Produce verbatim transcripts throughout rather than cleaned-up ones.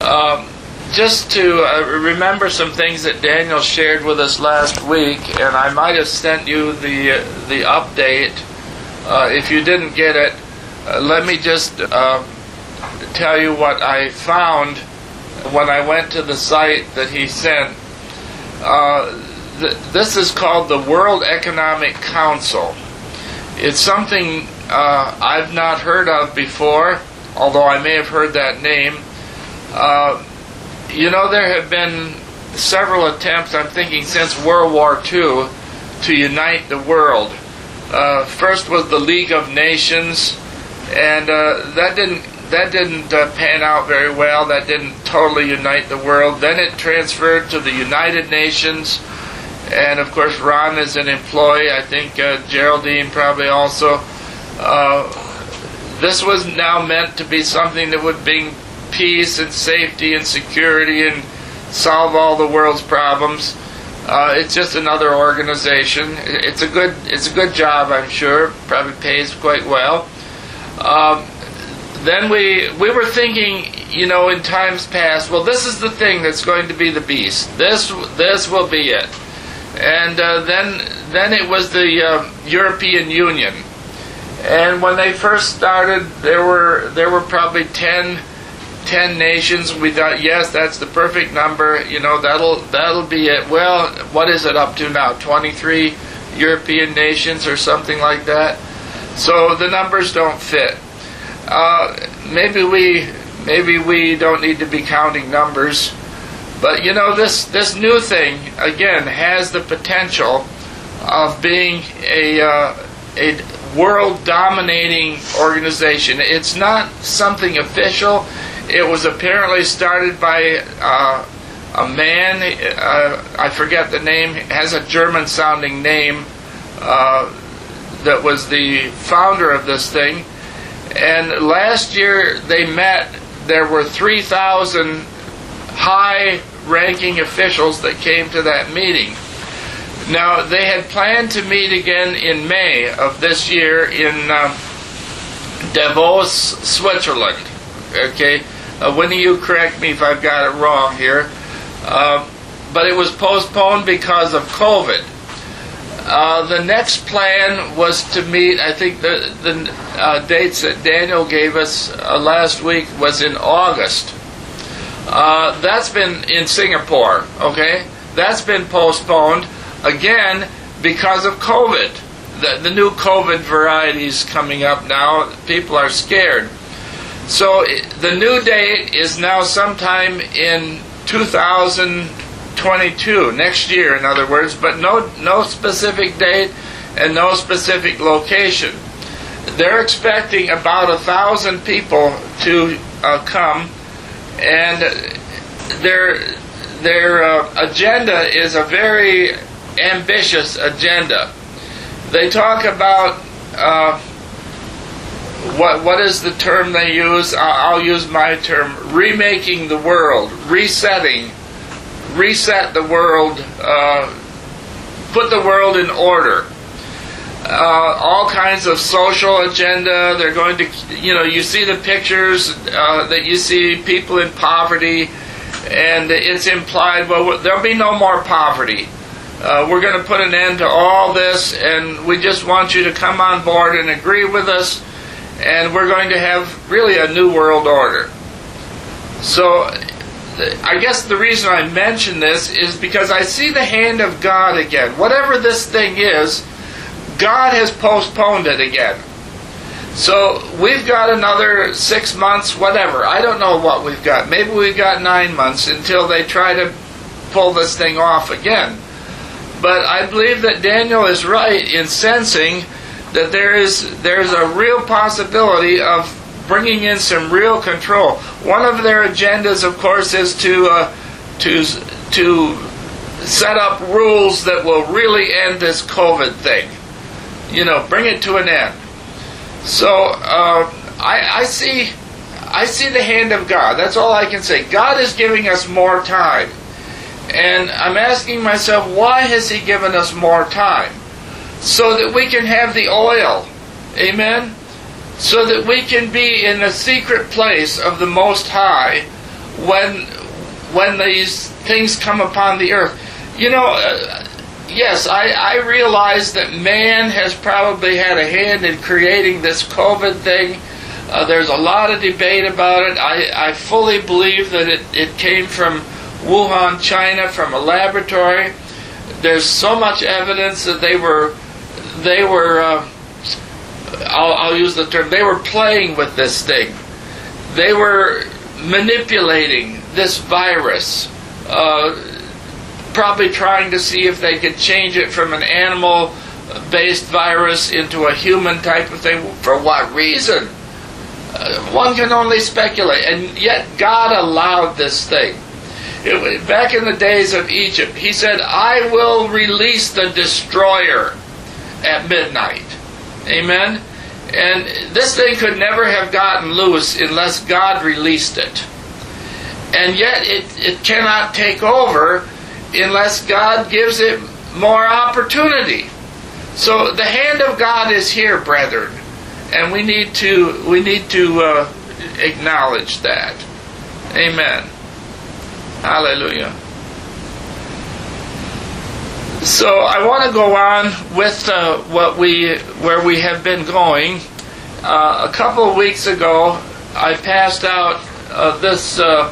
Um, just to uh, remember some things that Daniel shared with us last week, and I might have sent you the uh, the update. Uh, if you didn't get it, uh, let me just uh, tell you what I found when I went to the site that he sent. Uh, th- this is called the World Economic Council. It's something uh, I've not heard of before, although I may have heard that name. Uh, you know, there have been several attempts, I'm thinking since World War Two, to unite the world. Uh, first was the League of Nations, and uh, that didn't that didn't uh, pan out very well. That didn't totally unite the world. Then it transferred to the United Nations, and of course Ron is an employee. I think uh, Geraldine probably also. Uh, this was now meant to be something that would bring peace and safety and security and solve all the world's problems. Uh, it's just another organization. It's a good it's a good job, I'm sure. Probably pays quite well. Um, then we we were thinking, you know, in times past, well, this is the thing that's going to be the beast. This this will be it. And uh, then then it was the uh, European Union. And when they first started, there were there were probably ten. ten nations. We thought, yes, that's the perfect number. You know, that'll that'll be it. Well, what is it up to now? twenty-three European nations or something like that. So the numbers don't fit. Uh, maybe we maybe we don't need to be counting numbers, but you know, this this new thing again has the potential of being a uh, a world dominating organization. It's not something official. It was apparently started by uh, a man, uh, I forget the name, has a German-sounding name, uh, that was the founder of this thing. And last year they met, there were three thousand high-ranking officials that came to that meeting. Now, they had planned to meet again in May of this year in uh, Davos, Switzerland. Okay? Uh, when you correct me if I've got it wrong here. Uh, but it was postponed because of COVID. Uh, the next plan was to meet, I think the, the uh, dates that Daniel gave us uh, last week was in August. Uh, that's been in Singapore, okay? That's been postponed, again, because of COVID. The, the new COVID varieties coming up now, people are scared. So the new date is now sometime in two thousand twenty-two, next year in other words, but no no specific date and no specific location. They're expecting about a thousand people to uh, come, and their their uh, agenda is a very ambitious agenda. They talk about uh, What what is the term they use? I'll, I'll use my term: remaking the world, resetting, reset the world, uh, put the world in order. Uh, all kinds of social agenda. They're going to, you know, you see the pictures uh, that you see people in poverty, and it's implied, well, there'll be no more poverty. Uh, we're going to put an end to all this, and we just want you to come on board and agree with us. And we're going to have really a new world order. So I guess the reason I mention this is because I see the hand of God again. Whatever this thing is, God has postponed it again. So we've got another six months, whatever. I don't know what we've got. Maybe we've got nine months until they try to pull this thing off again. But I believe that Daniel is right in sensing that there is there's a real possibility of bringing in some real control. One of their agendas, of course, is to uh, to to set up rules that will really end this COVID thing. You know, bring it to an end. So uh, I, I see I see the hand of God. That's all I can say. God is giving us more time, and I'm asking myself, why has He given us more time? So that we can have the oil. Amen? So that we can be in the secret place of the Most High when when these things come upon the earth. You know, uh, yes, I, I realize that man has probably had a hand in creating this COVID thing. Uh, there's a lot of debate about it. I, I fully believe that it, it came from Wuhan, China, from a laboratory. There's so much evidence that they were, they were, uh, I'll, I'll use the term, they were playing with this thing. They were manipulating this virus, uh, probably trying to see if they could change it from an animal-based virus into a human type of thing. For what reason? Uh, one can only speculate, and yet God allowed this thing. It, back in the days of Egypt, he said, I will release the destroyer at midnight. Amen? And this thing could never have gotten loose unless God released it. And yet it, it cannot take over unless God gives it more opportunity. So the hand of God is here, brethren. And we need to we need to uh, acknowledge that. Amen. Hallelujah. So I want to go on with uh, what we where we have been going. Uh, a couple of weeks ago, I passed out uh, this uh,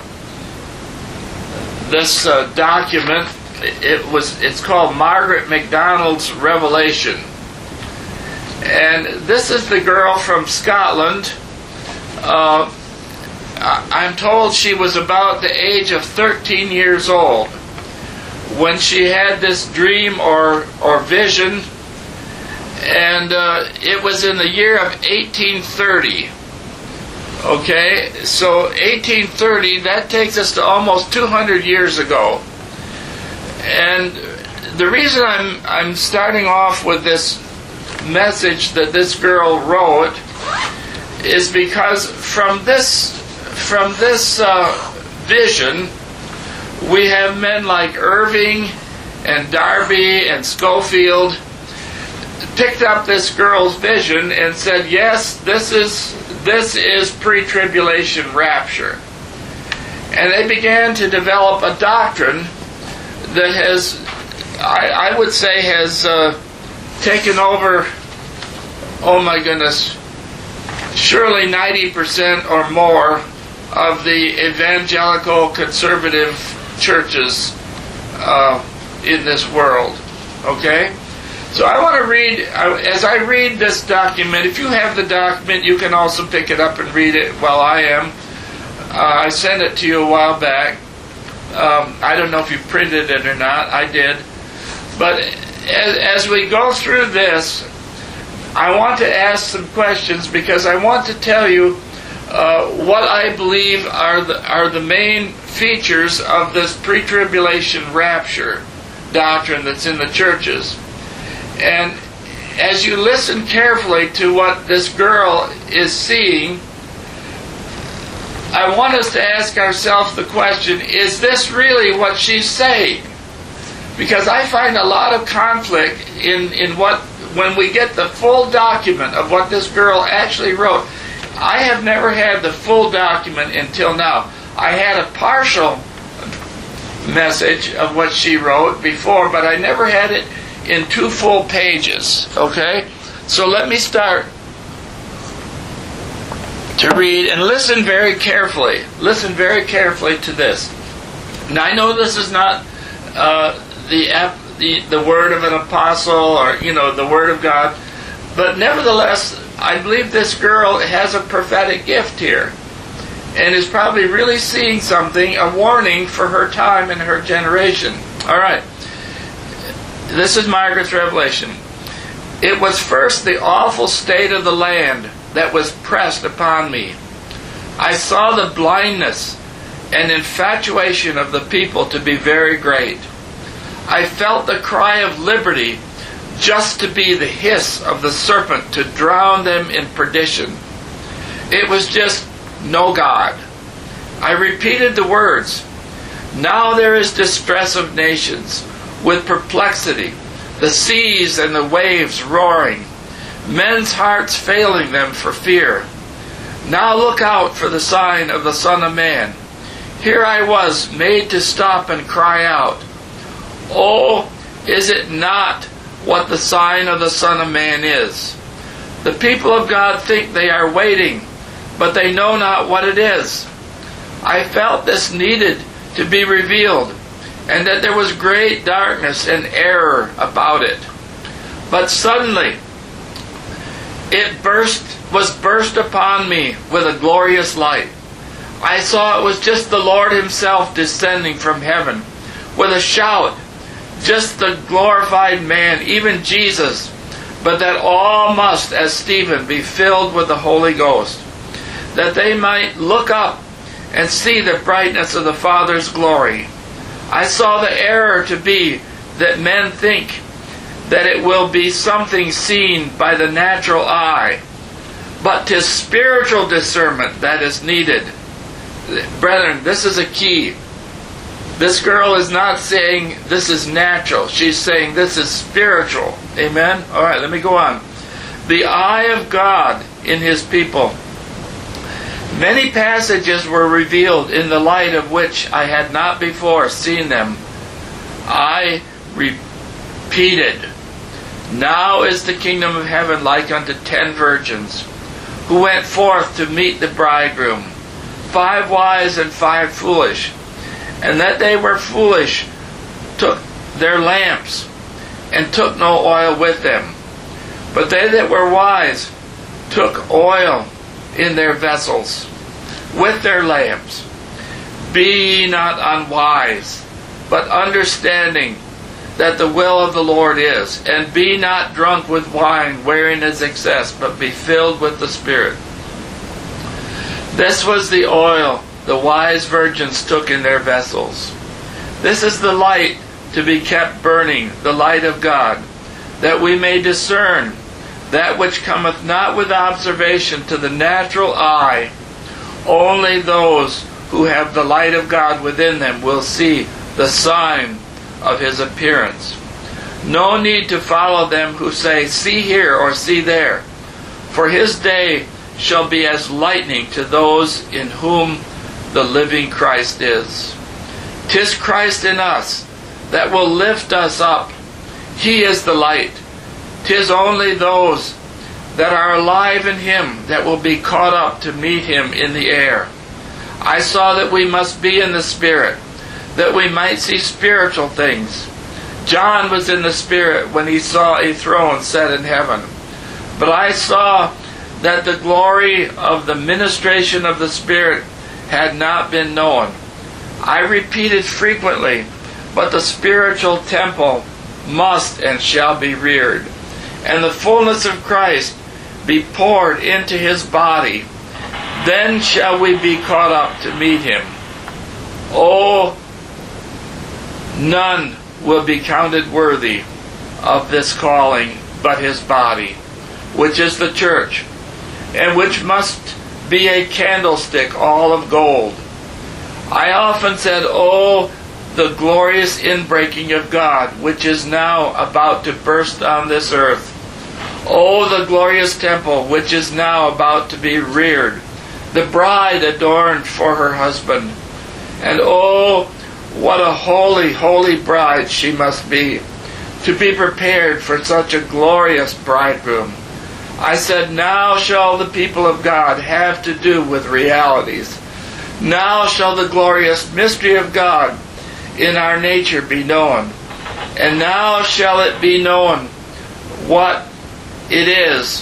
this uh, document. It was it's called Margaret MacDonald's Revelation. And this is the girl from Scotland. Uh, I'm told she was about the age of thirteen years old when she had this dream or or vision, and uh, it was in the year of eighteen thirty. Okay, so eighteen thirty, that takes us to almost two hundred years ago. And the reason I'm I'm starting off with this message that this girl wrote is because from this from this uh, vision we have men like Irving and Darby and Schofield picked up this girl's vision and said, yes, this is this is pre-tribulation rapture. And they began to develop a doctrine that has, I, I would say, has uh, taken over, oh my goodness, surely ninety percent or more of the evangelical conservative churches uh, in this world. Okay? So I want to read, as I read this document, if you have the document, you can also pick it up and read it while I am. Uh, I sent it to you a while back. Um, I don't know if you printed it or not. I did. But as, as we go through this, I want to ask some questions because I want to tell you uh, what I believe are the, are the main features of this pre-tribulation rapture doctrine that's in the churches. And as you listen carefully to what this girl is seeing, I want us to ask ourselves the question, is this really what she's saying? Because I find a lot of conflict in, in what, when we get the full document of what this girl actually wrote. I have never had the full document until now. I had a partial message of what she wrote before, but I never had it in two full pages. Okay? So let me start to read, and listen very carefully. Listen very carefully to this. Now I know this is not uh, the, the the word of an apostle or, you know, the word of God, but nevertheless, I believe this girl has a prophetic gift here, and is probably really seeing something, a warning for her time and her generation. All right. This is Margaret's revelation. It was first the awful state of the land that was pressed upon me. I saw the blindness and infatuation of the people to be very great. I felt the cry of liberty just to be the hiss of the serpent to drown them in perdition. It was just no God. I repeated the words, now there is distress of nations, with perplexity, the seas and the waves roaring, men's hearts failing them for fear. Now look out for the sign of the Son of Man. Here I was, made to stop and cry out, "Oh, is it not what the sign of the Son of Man is?" The people of God think they are waiting, but they know not what it is. I felt this needed to be revealed, and that there was great darkness and error about it. But suddenly it burst was burst upon me with a glorious light. I saw it was just the Lord Himself descending from heaven with a shout, just the glorified man, even Jesus, but that all must, as Stephen, be filled with the Holy Ghost, that they might look up and see the brightness of the Father's glory. I saw the error to be that men think that it will be something seen by the natural eye, but 'tis spiritual discernment that is needed. Brethren, this is a key. This girl is not saying this is natural. She's saying this is spiritual. Amen? All right, let me go on. The eye of God in His people. Many passages were revealed in the light of which I had not before seen them. I repeated, "Now is the kingdom of heaven like unto ten virgins, who went forth to meet the bridegroom, five wise and five foolish. And that they were foolish took their lamps, and took no oil with them. But they that were wise took oil in their vessels with their lamps. Be ye not unwise, but understanding that the will of the Lord is. And be not drunk with wine, wherein is excess, but be filled with the Spirit." This was the oil the wise virgins took in their vessels. This is the light to be kept burning, the light of God, that we may discern that which cometh not with observation to the natural eye. Only those who have the light of God within them will see the sign of His appearance. No need to follow them who say, "See here," or "See there," for His day shall be as lightning to those in whom the living Christ is. 'Tis Christ in us that will lift us up. He is the light. 'Tis only those that are alive in Him that will be caught up to meet Him in the air. I saw that we must be in the Spirit, that we might see spiritual things. John was in the Spirit when he saw a throne set in heaven. But I saw that the glory of the ministration of the Spirit had not been known. I repeated frequently, but the spiritual temple must and shall be reared, and the fullness of Christ be poured into His body. Then shall we be caught up to meet Him. Oh, none will be counted worthy of this calling but His body, which is the church, and which must be a candlestick all of gold. I often said, "Oh, the glorious inbreaking of God, which is now about to burst on this earth. Oh, the glorious temple, which is now about to be reared, the bride adorned for her husband. And oh, what a holy, holy bride she must be, to be prepared for such a glorious bridegroom." I said, now shall the people of God have to do with realities. Now shall the glorious mystery of God in our nature be known. And now shall it be known what it is.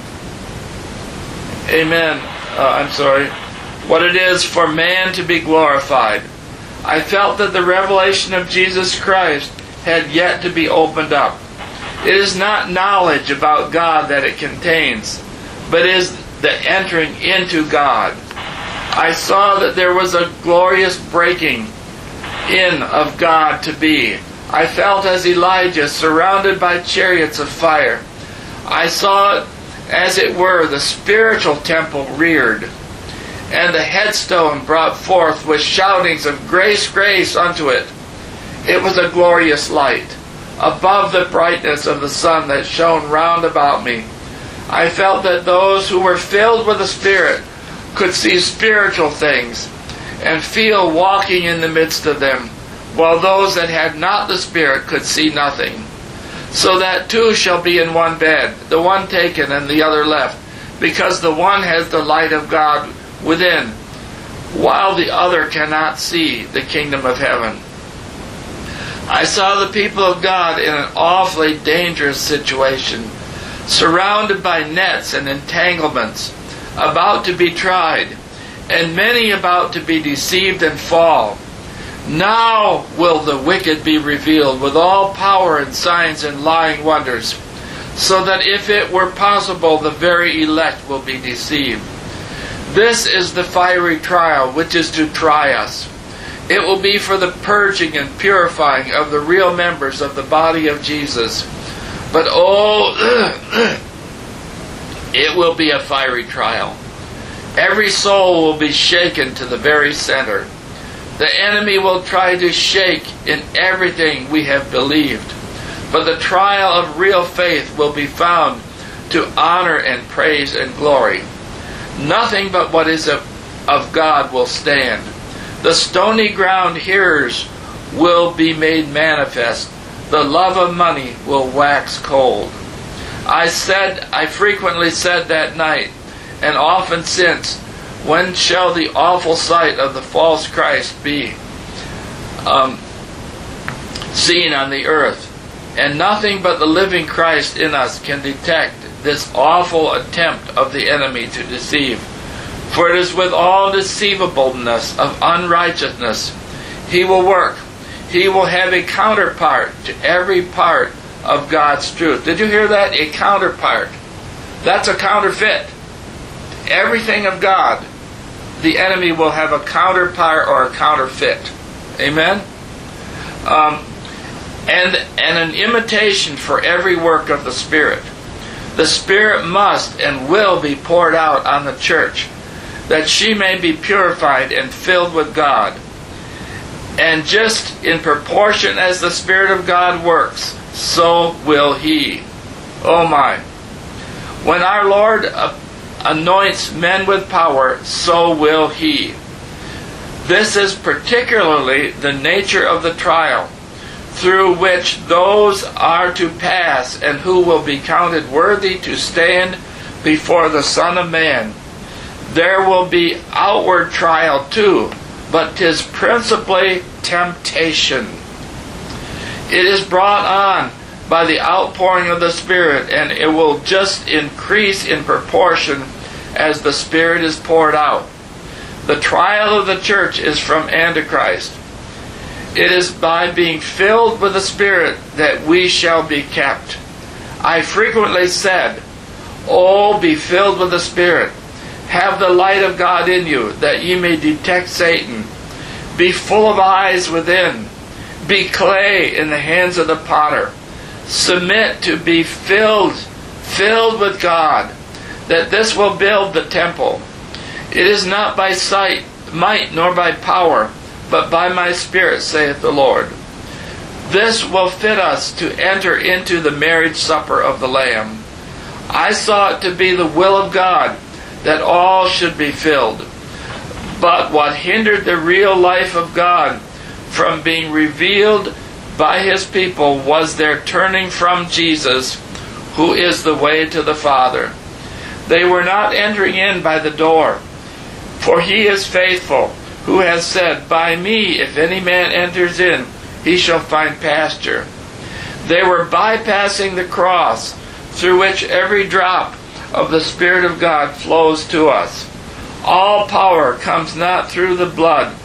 Amen. Uh, I'm sorry. What it is for man to be glorified. I felt that the revelation of Jesus Christ had yet to be opened up. It is not knowledge about God that it contains, but is the entering into God. I saw that there was a glorious breaking in of God to be. I felt as Elijah surrounded by chariots of fire. I saw it, as it were, the spiritual temple reared, and the headstone brought forth with shoutings of grace, grace unto it. It was a glorious light, above the brightness of the sun that shone round about me. I felt that those who were filled with the Spirit could see spiritual things, and feel walking in the midst of them, while those that had not the Spirit could see nothing. So that two shall be in one bed, the one taken and the other left, because the one has the light of God within, while the other cannot see the kingdom of heaven. I saw the people of God in an awfully dangerous situation, surrounded by nets and entanglements, about to be tried, and many about to be deceived and fall. Now will the wicked be revealed with all power and signs and lying wonders, so that if it were possible, the very elect will be deceived. This is the fiery trial which is to try us. It will be for the purging and purifying of the real members of the body of Jesus. But oh, it will be a fiery trial. Every soul will be shaken to the very center. The enemy will try to shake in everything we have believed. But the trial of real faith will be found to honor and praise and glory. Nothing but what is of, of God will stand. The stony ground hearers will be made manifest. The love of money will wax cold. I said, I frequently said that night, and often since, when shall the awful sight of the false Christ be um, seen on the earth? And nothing but the living Christ in us can detect this awful attempt of the enemy to deceive. For it is with all deceivableness of unrighteousness he will work. He will have a counterpart to every part of God's truth. Did you hear that? A counterpart. That's a counterfeit. Everything of God, the enemy will have a counterpart or a counterfeit. Amen? Um, and, and an imitation for every work of the Spirit. The Spirit must and will be poured out on the church, that she may be purified and filled with God. And just in proportion as the Spirit of God works, so will He. Oh my. When our Lord anoints men with power, so will He. This is particularly the nature of the trial, through which those are to pass, and who will be counted worthy to stand before the Son of Man. There will be outward trial too, but 'tis principally temptation. It is brought on by the outpouring of the Spirit, and it will just increase in proportion as the Spirit is poured out. The trial of the church is from Antichrist. It is by being filled with the Spirit that we shall be kept. I frequently said, "Oh, be filled with the Spirit. Have the light of God in you, that ye may detect Satan. Be full of eyes within. Be clay in the hands of the potter. Submit to be filled, filled with God, that this will build the temple. It is not by sight, might, nor by power, but by my Spirit, saith the Lord. This will fit us to enter into the marriage supper of the Lamb. I saw it to be the will of God that all should be filled. But what hindered the real life of God from being revealed by His people was their turning from Jesus, who is the way to the Father. They were not entering in by the door, for He is faithful, who has said, By me, if any man enters in, he shall find pasture. They were bypassing the cross, through which every drop of the Spirit of God flows to us. All power comes not through the blood.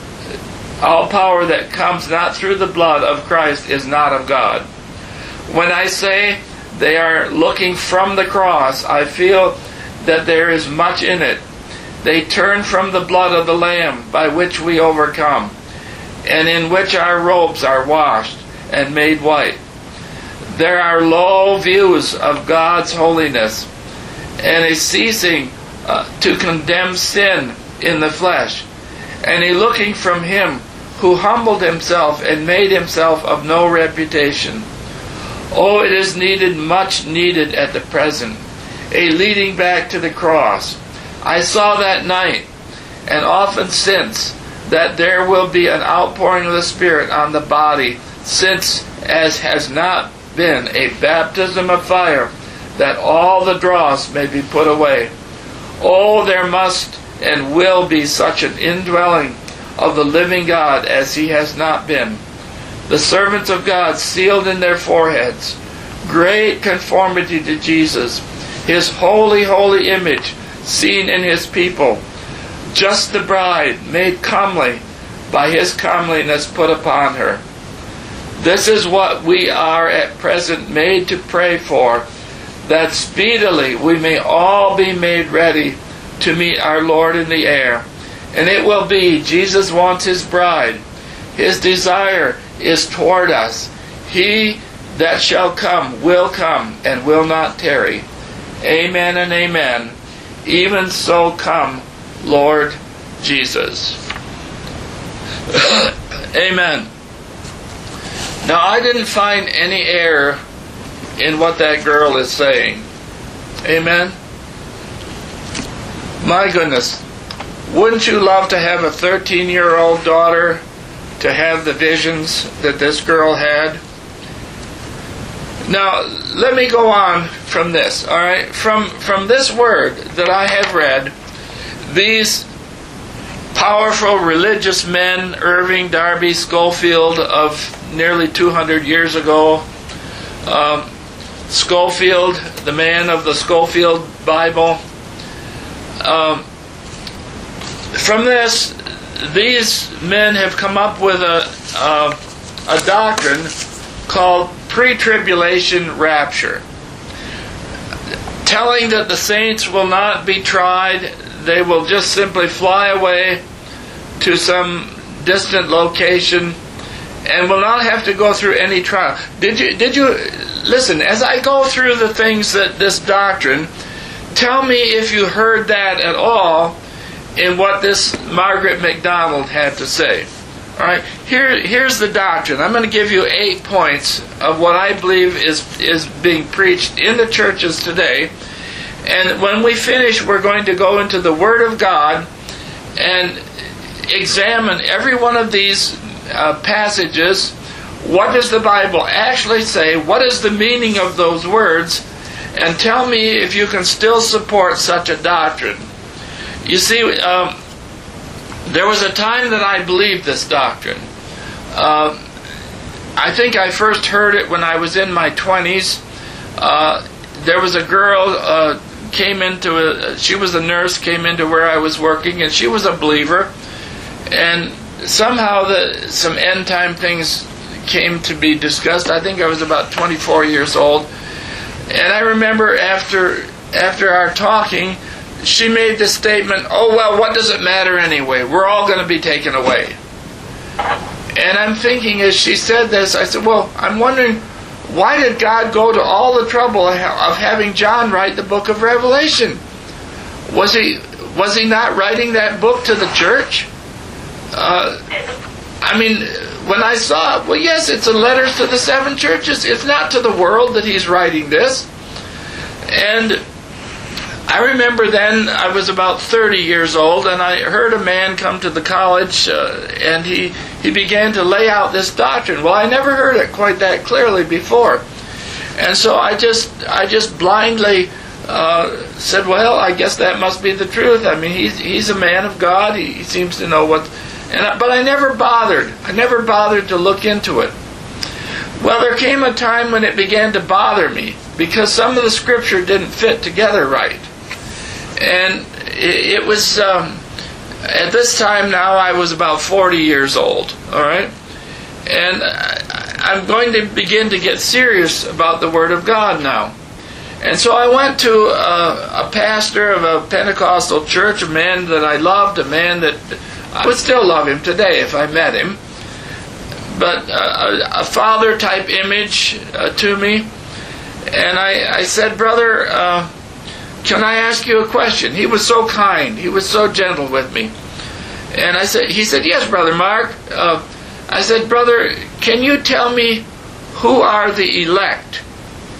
All power that comes not through the blood of Christ is not of God. When I say they are looking from the cross, I feel that there is much in it. They turn from the blood of the Lamb, by which we overcome, and in which our robes are washed and made white. There are low views of God's holiness, and a ceasing uh, to condemn sin in the flesh, and a looking from Him who humbled Himself and made Himself of no reputation. Oh, it is needed, much needed at the present, a leading back to the cross. I saw that night, and often since, that there will be an outpouring of the Spirit on the body, since as has not been a baptism of fire, that all the dross may be put away. Oh, there must and will be such an indwelling of the living God as he has not been. The servants of God sealed in their foreheads great conformity to Jesus, his holy, holy image seen in his people, just the bride made comely by his comeliness put upon her. This is what we are at present made to pray for, that speedily we may all be made ready to meet our Lord in the air. And it will be, Jesus wants his bride. His desire is toward us. He that shall come will come and will not tarry. Amen and amen. Even so come, Lord Jesus. Amen. Now, I didn't find any error in what that girl is saying. Amen? My goodness. Wouldn't you love to have a thirteen-year-old daughter to have the visions that this girl had? Now, let me go on from this, all right? From, from this word that I have read, these powerful religious men, Irving, Darby, Schofield, of nearly two hundred years ago, um, Schofield, the man of the Schofield Bible, um, from this, these men have come up with a, a, a doctrine called pre-tribulation rapture, telling that the saints will not be tried. They will just simply fly away to some distant location and will not have to go through any trial. Did you, did you, listen, as I go through the things that this doctrine, tell me if you heard that at all in what this Margaret MacDonald had to say. All right, here, here's the doctrine. I'm going to give you eight points of what I believe is, is being preached in the churches today. And when we finish, we're going to go into the Word of God and examine every one of these uh, passages. What does the Bible actually say? What is the meaning of those words? And tell me if you can still support such a doctrine. You see, um, there was a time that I believed this doctrine. Uh, I think I first heard it when I was in my twenties. Uh, there was a girl uh, came into a, she was a nurse, came into where I was working, and she was a believer. And somehow the, some end time things came to be discussed. I think I was about twenty-four years old. And I remember after after our talking, she made the statement, oh, well, what does it matter anyway? We're all going to be taken away. And I'm thinking, as she said this, I said, well, I'm wondering, why did God go to all the trouble of having John write the book of Revelation? Was he was he not writing that book to the church? Uh, I mean, when I saw it, well, yes, it's a letter to the seven churches. It's not to the world that he's writing this. And I remember then I was about thirty years old, and I heard a man come to the college, uh, and he, he began to lay out this doctrine. Well, I never heard it quite that clearly before. And so I just I just blindly uh, said, well, I guess that must be the truth. I mean, he's, he's a man of God. He, he seems to know what... And I, but I never bothered. I never bothered to look into it. Well, there came a time when it began to bother me, because some of the scripture didn't fit together right. And it, it was, um, at this time now, I was about forty years old, all right? And I, I'm going to begin to get serious about the Word of God now. And so I went to a, a pastor of a Pentecostal church, a man that I loved, a man that I would still love him today if I met him. But uh, a, a father-type image uh, to me. And I, I said, brother, uh, can I ask you a question? He was so kind. He was so gentle with me. And I said, he said, yes, Brother Mark. Uh, I said, brother, can you tell me who are the elect?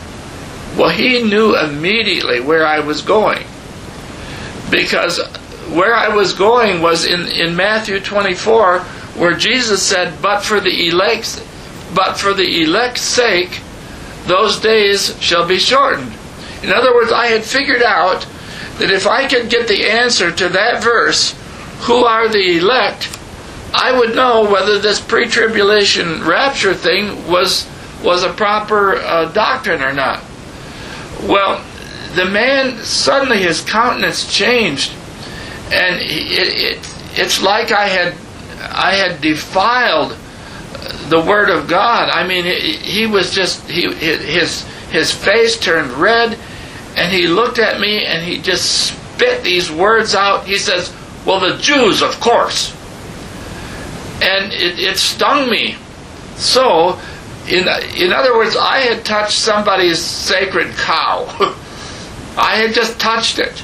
Well, he knew immediately where I was going. Because where I was going was in, in Matthew twenty-four, where Jesus said, but for the elect's, but for the elect's sake, those days shall be shortened. In other words, I had figured out that if I could get the answer to that verse, who are the elect, I would know whether this pre-tribulation rapture thing was was a proper uh, doctrine or not. Well, the man, suddenly his countenance changed, and it, it, it's like I had I had defiled the Word of God. I mean, he was just, he his his face turned red, and he looked at me, and he just spit these words out. He says, well, the Jews, of course. And it, it stung me. So, in in other words, I had touched somebody's sacred cow. I had just touched it.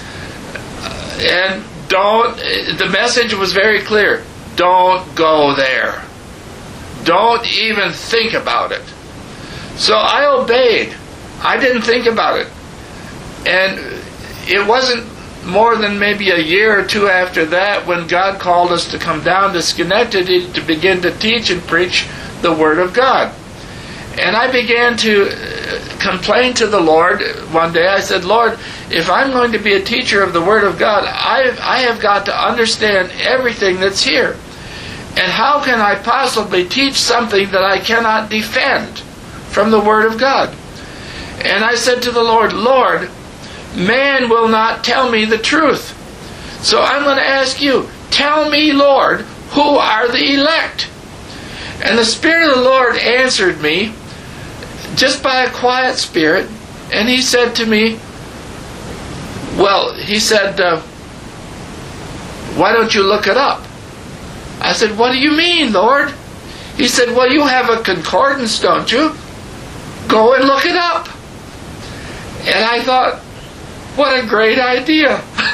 And don't, the message was very clear. Don't go there. Don't even think about it. So I obeyed. I didn't think about it. And it wasn't more than maybe a year or two after that when God called us to come down to Schenectady to begin to teach and preach the Word of God. And I began to complain to the Lord one day. I said, Lord, if I'm going to be a teacher of the Word of God, I I have got to understand everything that's here. And how can I possibly teach something that I cannot defend from the Word of God? And I said to the Lord, Lord, man will not tell me the truth. So I'm going to ask you, tell me, Lord, who are the elect? And the Spirit of the Lord answered me just by a quiet spirit, and He said to me, well, He said, uh, why don't you look it up? I said, what do you mean, Lord? He said, well, you have a concordance, don't you? Go and look it up. And I thought, what a great idea.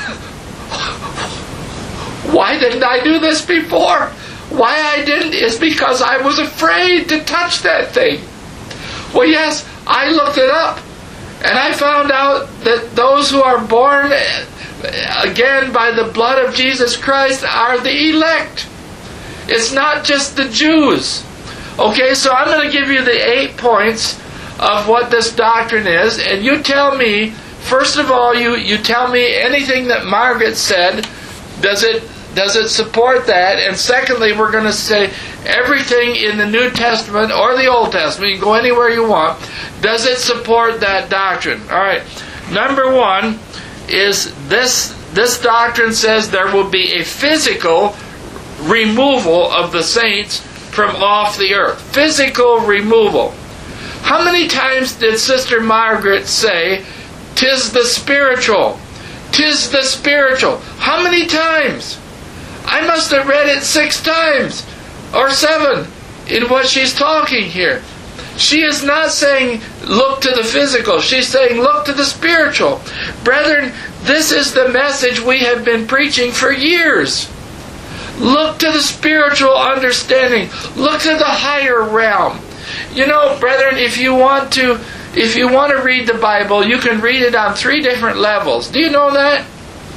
Why didn't I do this before? Why I didn't is because I was afraid to touch that thing. Well, yes, I looked it up, and I found out that those who are born again by the blood of Jesus Christ are the elect. It's not just the Jews. Okay, so I'm going to give you the eight points of what this doctrine is, and you tell me, first of all, you, you tell me anything that Margaret said, does it does it support that? And secondly, we're going to say everything in the New Testament or the Old Testament, you can go anywhere you want, does it support that doctrine? All right, number one is this, this doctrine says there will be a physical removal of the saints from off the earth. Physical removal. How many times did Sister Margaret say, "'Tis the spiritual, 'tis the spiritual"? How many times? I must have read it six times or seven in what she's talking here. She is not saying look to the physical. She's saying look to the spiritual. Brethren, this is the message we have been preaching for years. Look to the spiritual understanding. Look to the higher realm. You know, brethren, if you want to if you want to read the Bible, you can read it on three different levels. Do you know that?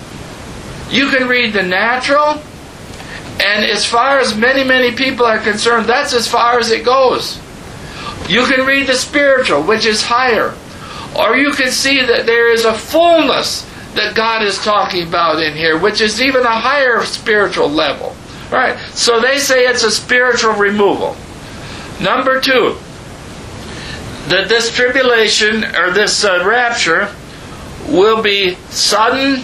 You can read the natural, and as far as many, many people are concerned, that's as far as it goes. You can read the spiritual, which is higher. Or you can see that there is a fullness that God is talking about in here, which is even a higher spiritual level. Right? So they say it's a spiritual removal. Number two, that this tribulation, or this uh, rapture, will be sudden,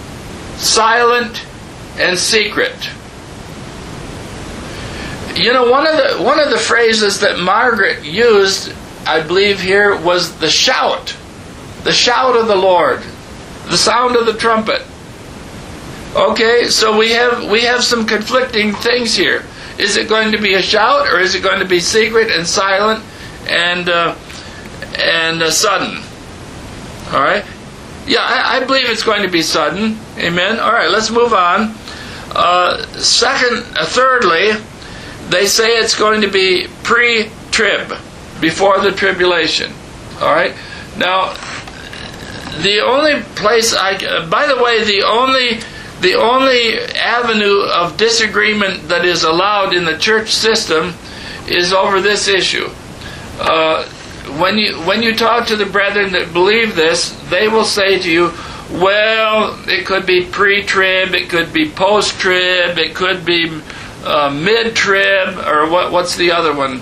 silent, and secret. You know, one of the one of the phrases that Margaret used, I believe here, was the shout. The shout of the Lord. The sound of the trumpet. Okay, so we have we have some conflicting things here. Is it going to be a shout, or is it going to be secret and silent and uh, and uh, sudden? All right. Yeah, I, I believe it's going to be sudden. Amen. All right, let's move on. Uh, second, uh, thirdly, they say it's going to be pre-trib, before the tribulation. All right. Now, the only place I, uh, by the way, the only The only avenue of disagreement that is allowed in the church system is over this issue. Uh, when you when you talk to the brethren that believe this, they will say to you, well, it could be pre-trib, it could be post-trib, it could be uh, mid-trib, or what? What's the other one?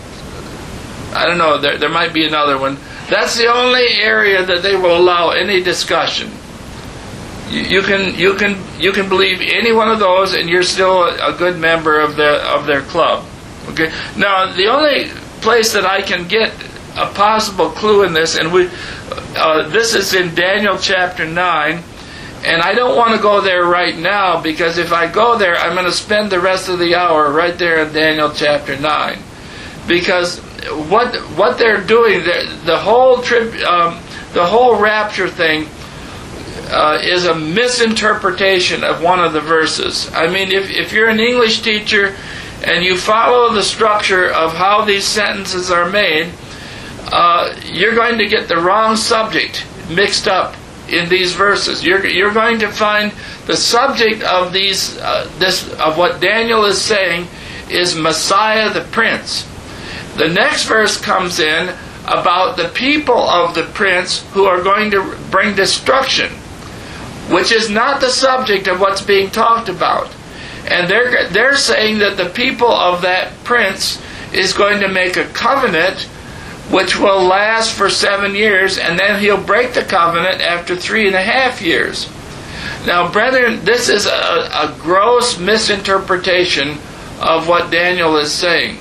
I don't know. There, there might be another one. That's the only area that they will allow any discussion. You, you can you can you can believe any one of those, and you're still a, a good member of the of their club. Okay. Now, the only place that I can get a possible clue in this, and we uh, this is in Daniel chapter nine, and I don't want to go there right now, because if I go there, I'm going to spend the rest of the hour right there in Daniel chapter nine, because what what they're doing, the, the whole trip, um, the whole rapture thing uh, is a misinterpretation of one of the verses. I mean, if if you're an English teacher and you follow the structure of how these sentences are made, uh, you're going to get the wrong subject mixed up in these verses. You're you're going to find the subject of these uh, this of what Daniel is saying is Messiah the Prince. The next verse comes in about the people of the prince who are going to bring destruction, which is not the subject of what's being talked about. And they're they're saying that the people of that prince is going to make a covenant which will last for seven years, and then he'll break the covenant after three and a half years. Now, brethren, this is a, a gross misinterpretation of what Daniel is saying.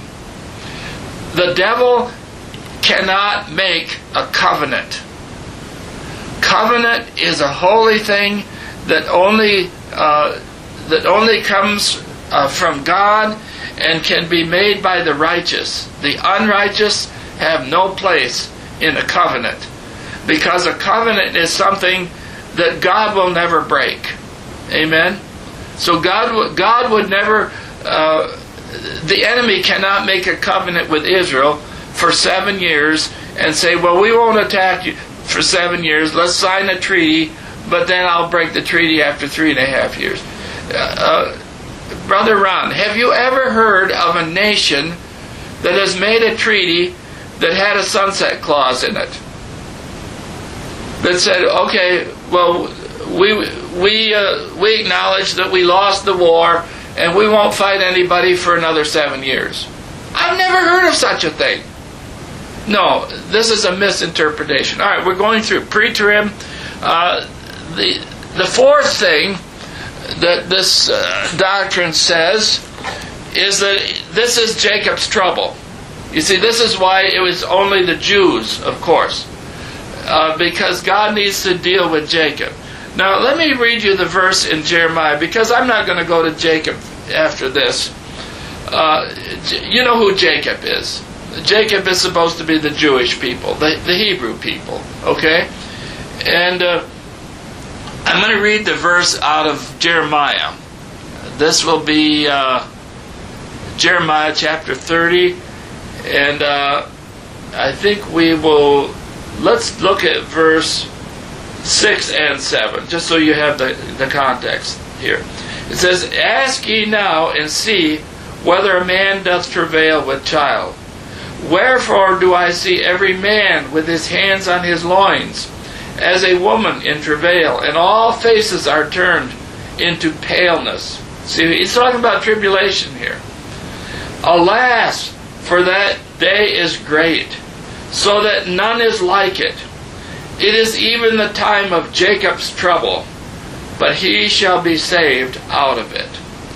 The devil cannot make a covenant. Covenant is a holy thing that only uh, that only comes uh, from God and can be made by the righteous. The unrighteous have no place in a covenant, because a covenant is something that God will never break. Amen? So God, God would never... Uh, the enemy cannot make a covenant with Israel for seven years and say, well, we won't attack you for seven years. Let's sign a treaty, but then I'll break the treaty after three and a half years. Uh, uh, Brother Ron, have you ever heard of a nation that has made a treaty that had a sunset clause in it? That said, okay, well, we we uh, we acknowledge that we lost the war, and we won't fight anybody for another seven years. I've never heard of such a thing. No, this is a misinterpretation. All right, we're going through pre-trib. Uh, the the fourth thing that this uh, doctrine says is that this is Jacob's trouble. You see, this is why it was only the Jews, of course, uh, because God needs to deal with Jacob. Now, let me read you the verse in Jeremiah, because I'm not going to go to Jacob after this. Uh, you know who Jacob is. Jacob is supposed to be the Jewish people, the, the Hebrew people, okay? And uh, I'm going to read the verse out of Jeremiah. This will be uh, Jeremiah chapter thirty, and uh, I think we will, let's look at verse six and seven, just so you have the, the context here. It says, ask ye now and see whether a man doth travail with child. Wherefore do I see every man with his hands on his loins, as a woman in travail, and all faces are turned into paleness. See, he's talking about tribulation here. Alas, for that day is great, so that none is like it. It is even the time of Jacob's trouble, but he shall be saved out of it.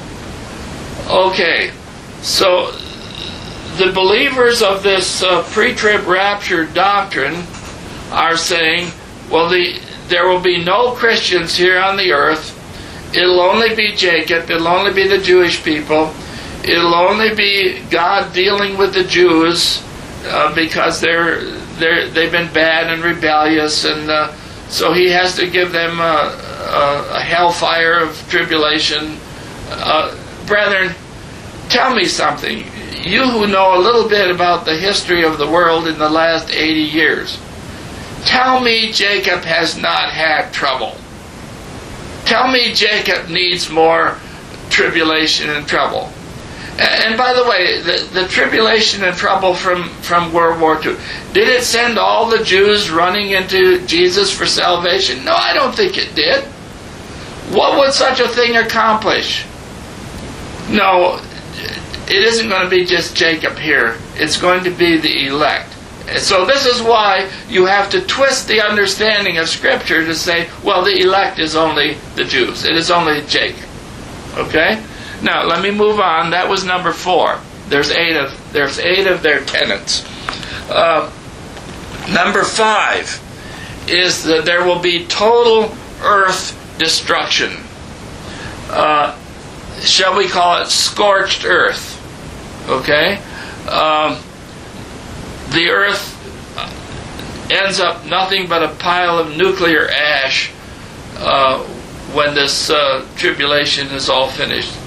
Okay, so the believers of this uh, pre-trib rapture doctrine are saying, well, the, there will be no Christians here on the earth. It'll only be Jacob. It'll only be the Jewish people. It'll only be God dealing with the Jews uh, because they're, they're, they've been bad and rebellious, and uh, so he has to give them a, a, a hellfire of tribulation. Uh, brethren, tell me something. You who know a little bit about the history of the world in the last eighty years, tell me Jacob has not had trouble. Tell me Jacob needs more tribulation and trouble. And by the way, the, the tribulation and trouble from, from World War Two, did it send all the Jews running into Jesus for salvation? No, I don't think it did. What would such a thing accomplish? No, it isn't going to be just Jacob here. It's going to be the elect. So this is why you have to twist the understanding of Scripture to say, well, the elect is only the Jews. It is only Jacob. Okay? Now, let me move on. That was number four. There's eight of, there's eight of their tenets. Uh, number five is that there will be total earth destruction. Uh, shall we call it scorched earth? Okay? Um, the earth ends up nothing but a pile of nuclear ash uh, when this uh, tribulation is all finished.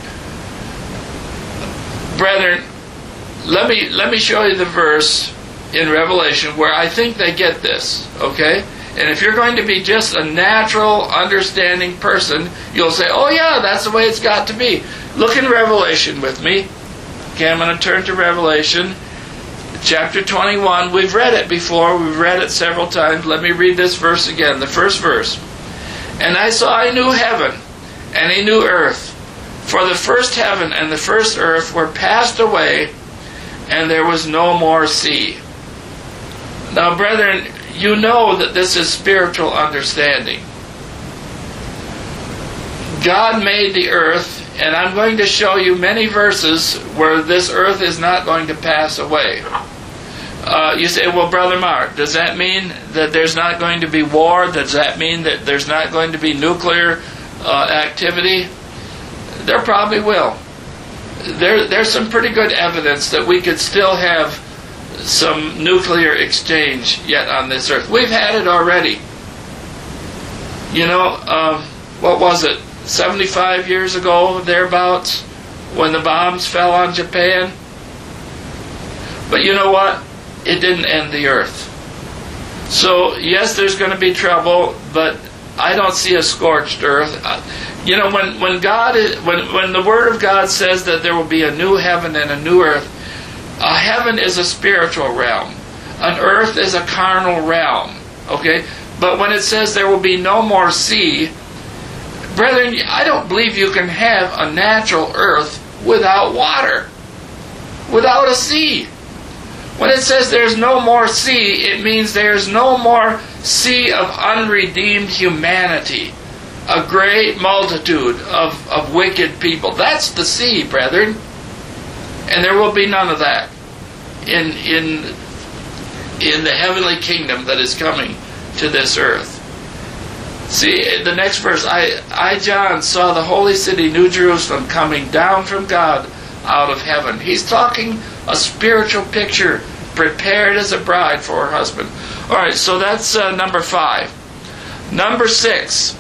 Brethren, let me let me show you the verse in Revelation where I think they get this, okay? And if you're going to be just a natural, understanding person, you'll say, oh yeah, that's the way it's got to be. Look in Revelation with me. Okay, I'm going to turn to Revelation, chapter twenty-one. We've read it before. We've read it several times. Let me read this verse again, the first verse. And I saw a new heaven and a new earth. For the first heaven and the first earth were passed away, and there was no more sea. Now, brethren, you know that this is spiritual understanding. God made the earth, and I'm going to show you many verses where this earth is not going to pass away. Uh, you say, well, Brother Mark, does that mean that there's not going to be war? Does that mean that there's not going to be nuclear uh, activity? There probably will. There, there's some pretty good evidence that we could still have some nuclear exchange yet on this earth. We've had it already. You know, um, what was it, seventy-five years ago, thereabouts, when the bombs fell on Japan? But you know what? It didn't end the earth. So, yes, there's going to be trouble, but I don't see a scorched earth. You know, when, when God is, when, when the Word of God says that there will be a new heaven and a new earth, a heaven is a spiritual realm. An earth is a carnal realm. Okay? But when it says there will be no more sea, brethren, I don't believe you can have a natural earth without water, without a sea. When it says there's no more sea, it means there's no more sea of unredeemed humanity. A great multitude of, of wicked people. That's the sea, brethren. And there will be none of that in, in, in the heavenly kingdom that is coming to this earth. See, the next verse, I, I, John, saw the holy city, New Jerusalem, coming down from God out of heaven. He's talking a spiritual picture, prepared as a bride for her husband. All right, so that's uh, number five. Number six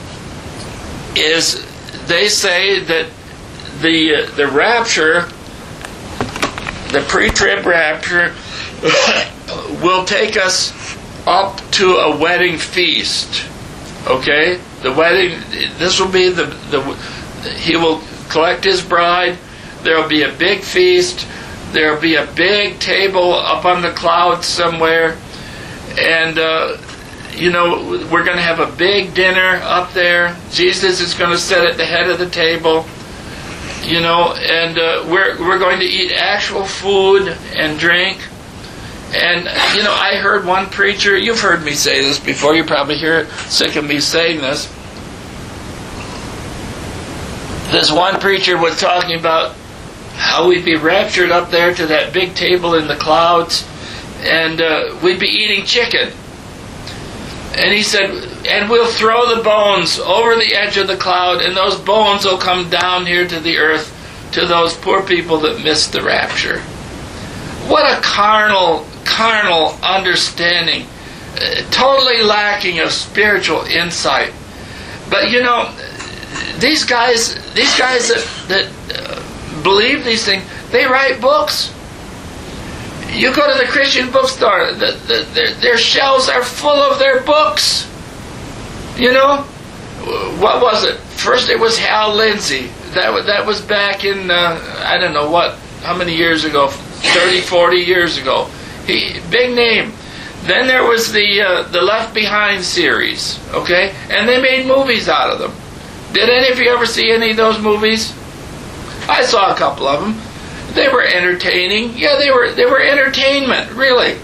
is they say that the uh, the rapture, the pre-trib rapture, will take us up to a wedding feast. Okay, the wedding. This will be the the. He will collect his bride. There will be a big feast. There will be a big table up on the clouds somewhere, and. Uh, You know, we're going to have a big dinner up there. Jesus is going to sit at the head of the table. You know, and uh, we're we're going to eat actual food and drink. And, you know, I heard one preacher, you've heard me say this before, you probably hear it, sick of me saying this. This one preacher was talking about how we'd be raptured up there to that big table in the clouds, and uh, we'd be eating chicken. And he said, and we'll throw the bones over the edge of the cloud, and those bones will come down here to the earth to those poor people that missed the rapture. What a carnal, carnal understanding. Uh, totally lacking of spiritual insight. But you know, these guys, these guys that, that uh, believe these things, they write books. You go to the Christian bookstore, the, the, their, their shelves are full of their books. You know? what was it? First it was Hal Lindsey. That was, that was back in, uh, I don't know what, how many years ago? thirty, forty years ago. He, big name. Then there was the uh, the Left Behind series, okay? And they made movies out of them. Did any of you ever see any of those movies? I saw a couple of them. They were entertaining. Yeah, they were they were entertainment, really.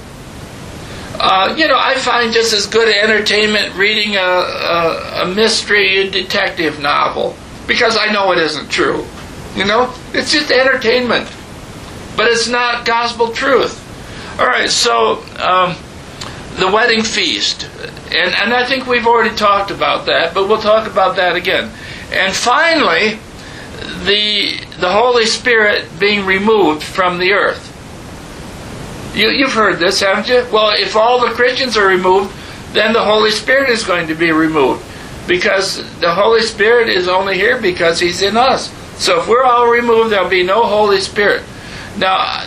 Uh, you know, I find just as good entertainment reading a, a, a mystery detective novel, because I know it isn't true. You know, it's just entertainment, but it's not gospel truth. All right, so um, the wedding feast, and and I think we've already talked about that, but we'll talk about that again. And finally, the the Holy Spirit being removed from the earth. You, you've heard this, haven't you? Well, if all the Christians are removed, then the Holy Spirit is going to be removed, because the Holy Spirit is only here because He's in us. So if we're all removed, there'll be no Holy Spirit. Now,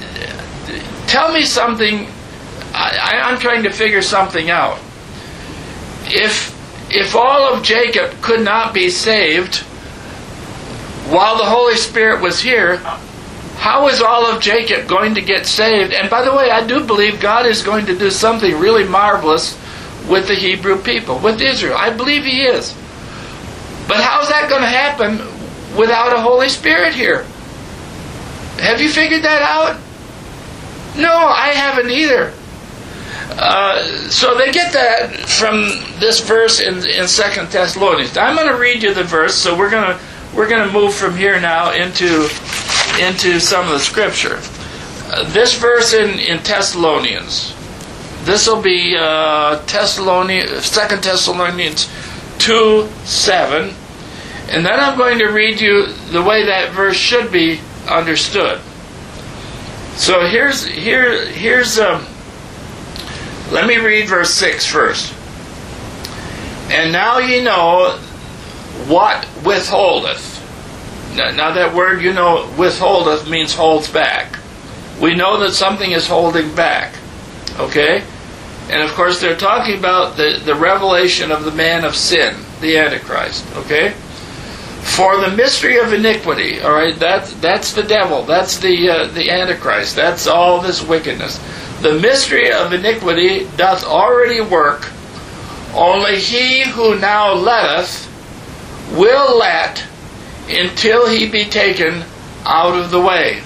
tell me something. I, I'm trying to figure something out. If if all of Jacob could not be saved while the Holy Spirit was here, how is all of Jacob going to get saved? And by the way, I do believe God is going to do something really marvelous with the Hebrew people, with Israel. I believe He is. But how's that going to happen without a Holy Spirit here? Have you figured that out? No, I haven't either. Uh, so they get that from this verse in, in Second Thessalonians. I'm going to read you the verse, so we're going to we're going to move from here now into into some of the scripture. Uh, this verse in, in Thessalonians. This will be uh, Thessalonians, Second Thessalonians two seven, and then I'm going to read you the way that verse should be understood. So here's here here's um. Let me read verse six first. And now ye know what withholdeth. Now, now that word, you know, withholdeth means holds back. We know that something is holding back. Okay? And of course they're talking about the, the revelation of the man of sin, the Antichrist. Okay? For the mystery of iniquity, all right, that, that's the devil. That's the, uh, the Antichrist. That's all this wickedness. The mystery of iniquity doth already work. Only he who now letteth will let until he be taken out of the way.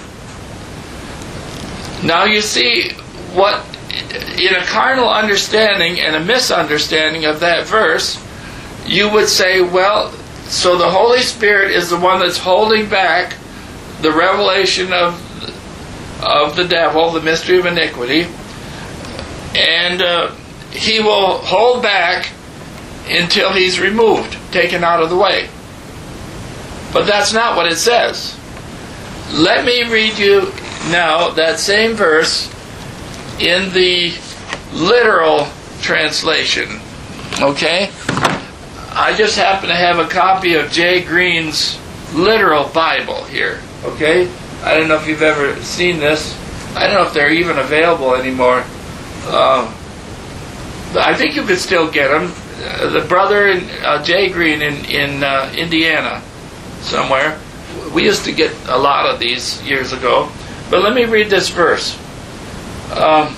Now you see what, in a carnal understanding and a misunderstanding of that verse, you would say, well, so the Holy Spirit is the one that's holding back the revelation of of the devil, the mystery of iniquity, and uh, he will hold back until he's removed, taken out of the way. But that's not what it says. Let me read you now that same verse in the literal translation. Okay? I just happen to have a copy of Jay Green's literal Bible here. Okay? I don't know if you've ever seen this. I don't know if they're even available anymore. Uh, I think you could still get them. Uh, the brother, in, uh, Jay Green in, in uh, Indiana somewhere. We used to get a lot of these years ago. But let me read this verse. Um,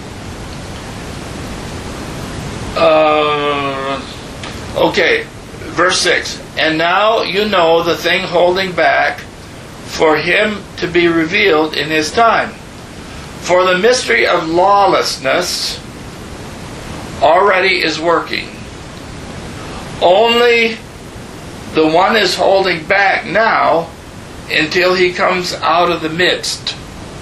uh, okay, verse six. And now you know the thing holding back for him to be revealed in his time. For the mystery of lawlessness already is working. Only the one is holding back now until he comes out of the midst.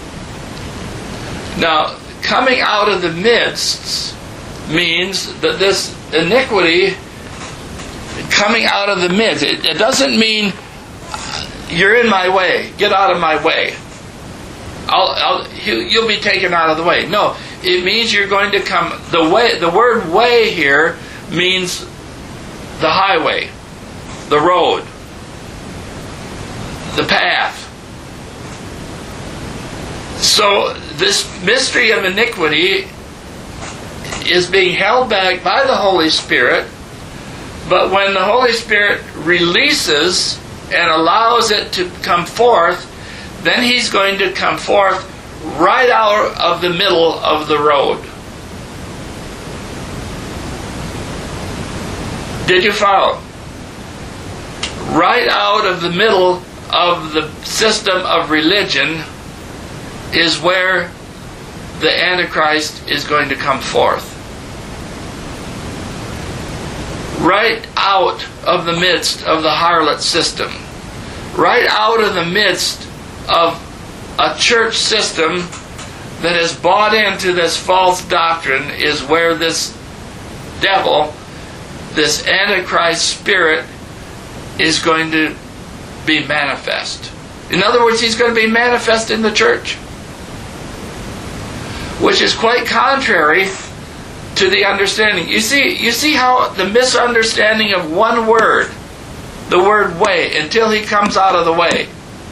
Now, coming out of the midst means that this iniquity coming out of the midst, it, it doesn't mean you're in my way, get out of my way. I'll, I'll, you, you'll be taken out of the way. No, it means you're going to come. The way, the word way here means the highway, the road, the path. So this mystery of iniquity is being held back by the Holy Spirit But when the Holy Spirit releases and allows it to come forth, then He's going to come forth right out of the middle of the road. Did you follow? Right out of the middle of the system of religion is where the Antichrist is going to come forth. Right out of the midst of the harlot system. Right out of the midst of a church system that has bought into this false doctrine is where this devil, this Antichrist spirit, is going to be manifest. In other words, he's going to be manifest in the church, which is quite contrary to the understanding. You see, you see how the misunderstanding of one word, the word way, until he comes out of the way.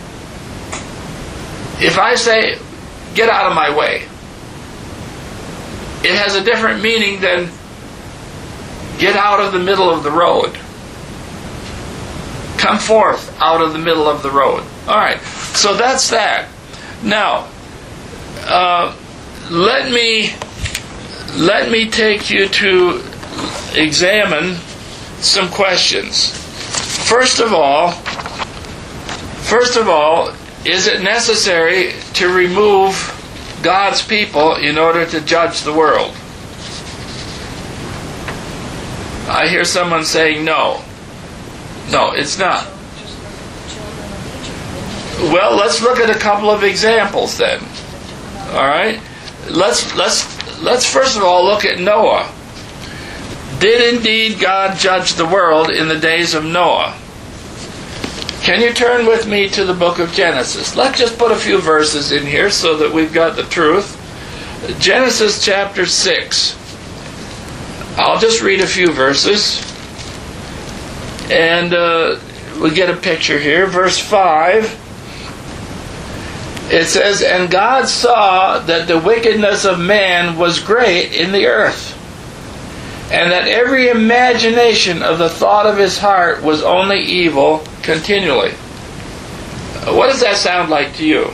If I say, get out of my way, it has a different meaning than get out of the middle of the road. Come forth out of the middle of the road. All right, so that's that. Now, uh, let me let me take you to examine some questions. First of all, first of all, is it necessary to remove God's people in order to judge the world? I hear someone saying no. No, it's not. Well, let's look at a couple of examples then. All right? Let's let's let's first of all look at Noah. Did indeed God judge the world in the days of Noah? Can you turn with me to the book of Genesis? Let's just put a few verses in here so that we've got the truth. Genesis chapter six. I'll just read a few verses. And uh, we get a picture here. Verse five. It says, and God saw that the wickedness of man was great in the earth, and that every imagination of the thought of his heart was only evil continually. What does that sound like to you?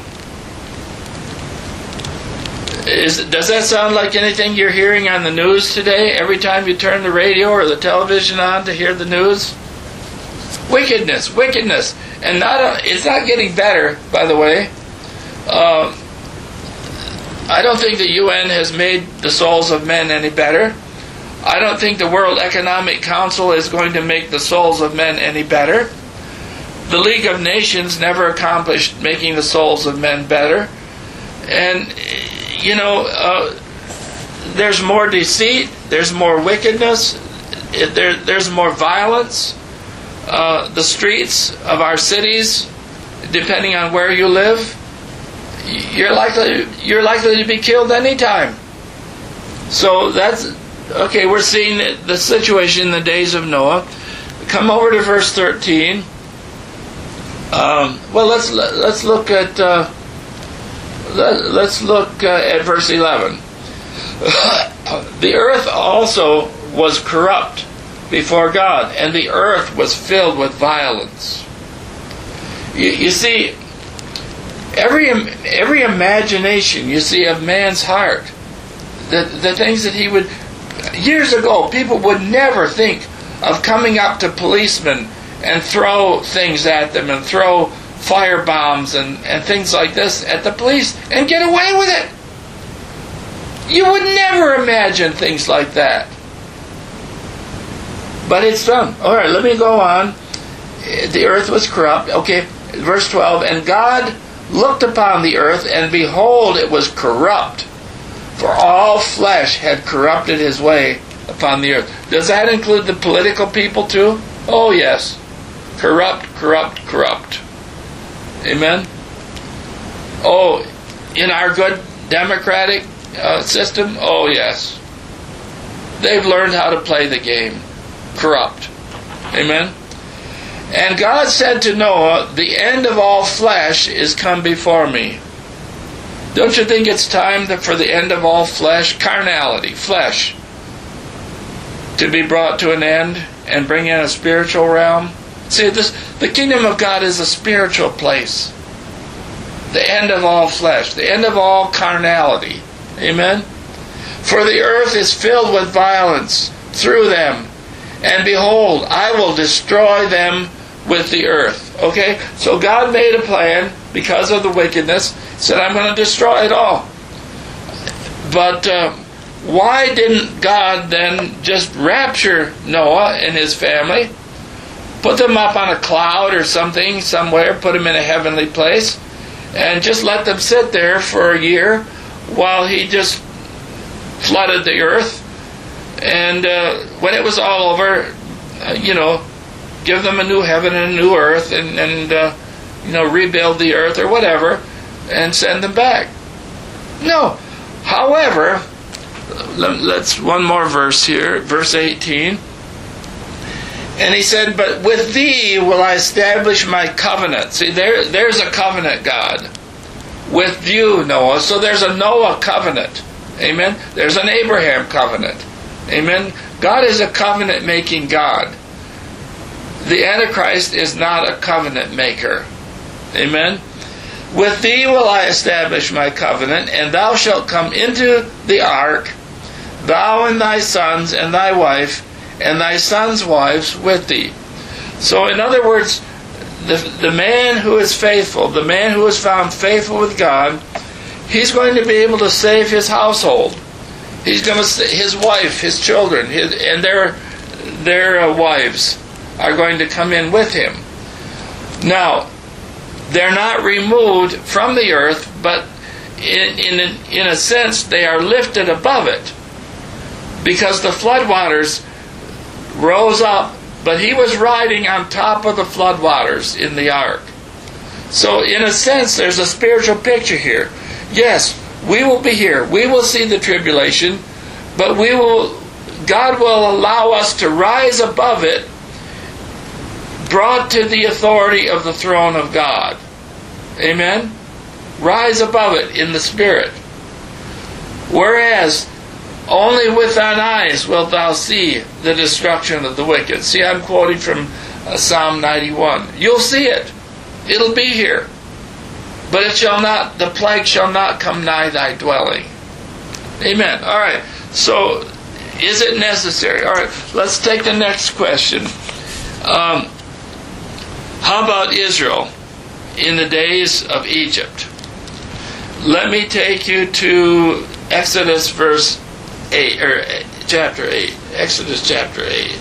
Is, does that sound like anything you're hearing on the news today? Every time you turn the radio or the television on to hear the news? Wickedness, wickedness. And not a, it's not getting better, by the way. Uh, I don't think the U N has made the souls of men any better. I don't think the World Economic Council is going to make the souls of men any better. The League of Nations never accomplished making the souls of men better. And, you know, uh, there's more deceit, there's more wickedness, it, there, there's more violence. Uh, the streets of our cities, depending on where you live, you're likely you're likely to be killed anytime. So that's okay. We're seeing the situation in the days of Noah. Come over to verse thirteen. Um, well, let's let's look at uh, let, let's look uh, at verse eleven. The earth also was corrupt before God, and the earth was filled with violence. You, you see, every every imagination you see of man's heart, the the things that he would, years ago, people would never think of coming up to policemen and throw things at them and throw fire bombs and, and things like this at the police and get away with it. You would never imagine things like that. But it's done. All right, let me go on. The earth was corrupt. Okay, verse twelve. And God looked upon the earth, and behold, it was corrupt, for all flesh had corrupted his way upon the earth. Does that include the political people too? Oh, yes. Corrupt, corrupt, corrupt. Amen? Oh, in our good democratic uh, system? Oh, yes. They've learned how to play the game. Corrupt. Amen? And God said to Noah, the end of all flesh is come before me. Don't you think it's time that for the end of all flesh, carnality, flesh, to be brought to an end? and bring in a spiritual realm. See, this the kingdom of God is a spiritual place. The end of all flesh, the end of all carnality. Amen? For the earth is filled with violence through them, and behold, I will destroy them with the earth. Okay? So God made a plan because of the wickedness. He said, I'm going to destroy it all. But uh, why didn't God then just rapture Noah and his family, put them up on a cloud or something somewhere, put them in a heavenly place, and just let them sit there for a year while he just flooded the earth? And uh, when it was all over, uh, you know, give them a new heaven and a new earth, and, and uh, you know, rebuild the earth or whatever, and send them back. No. However, let's one more verse here, verse eighteen. And he said, but with thee will I establish my covenant. See, there, there's a covenant, God. With you, Noah. So there's a Noah covenant. Amen. There's an Abraham covenant. Amen. God is a covenant-making God. The Antichrist is not a covenant maker. Amen. With thee will I establish my covenant, and thou shalt come into the ark, thou and thy sons and thy wife, and thy sons' wives with thee. So in other words, the, the man who is faithful, the man who is found faithful with God, he's going to be able to save his household. He's going to, his wife, his children, his, and their, their uh, wives are going to come in with him. Now, they're not removed from the earth, but in, in, in a sense, they are lifted above it. Because the floodwaters rose up, but he was riding on top of the floodwaters in the ark. So in a sense, there's a spiritual picture here. Yes, we will be here. We will see the tribulation, but we will, God will allow us to rise above it, brought to the authority of the throne of God. Amen? Rise above it in the Spirit. Whereas, only with thine eyes wilt thou see the destruction of the wicked. See, I'm quoting from uh, Psalm ninety-one. You'll see it. It'll be here. But it shall not, the plague shall not come nigh thy dwelling. Amen. All right. So, is it necessary? All right. Let's take the next question. Um, how about Israel in the days of Egypt? Let me take you to Exodus verse eight, or chapter eight. Exodus chapter eight.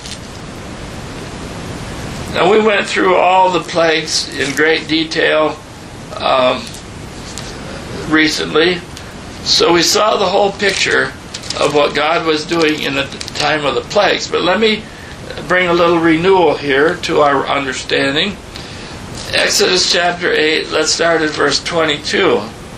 Now we went through all the plagues in great detail um, recently, so we saw the whole picture of what God was doing in the time of the plagues. But let me bring a little renewal here to our understanding. Exodus chapter eight, let's start at verse twenty-two.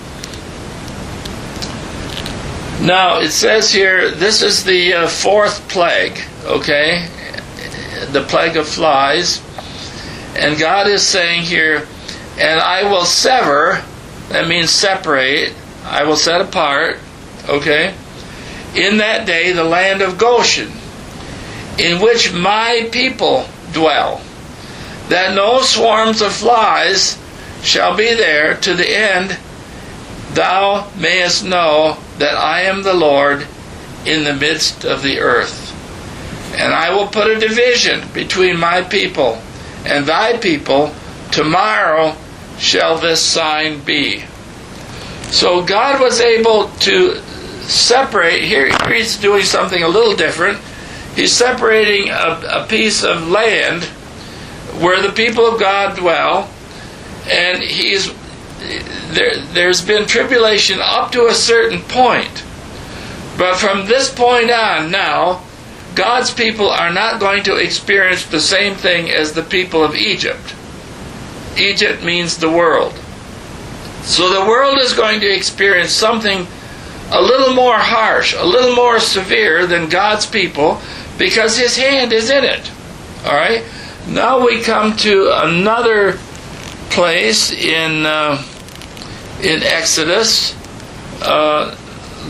Now, it says here, this is the uh, fourth plague, okay? The plague of flies. And God is saying here, and I will sever, that means separate, I will set apart, okay? In that day, the land of Goshen, in which my people dwell, that no swarms of flies shall be there, to the end thou mayest know that I am the Lord in the midst of the earth. And I will put a division between my people and thy people. Tomorrow shall this sign be. So God was able to separate. Here, here he's doing something a little different. He's separating a, a piece of land where the people of God dwell, and he's There, there's been tribulation up to a certain point. But from this point on now, God's people are not going to experience the same thing as the people of Egypt. Egypt means the world. So the world is going to experience something a little more harsh, a little more severe than God's people, because His hand is in it. All right? Now we come to another place in uh, in Exodus. Uh,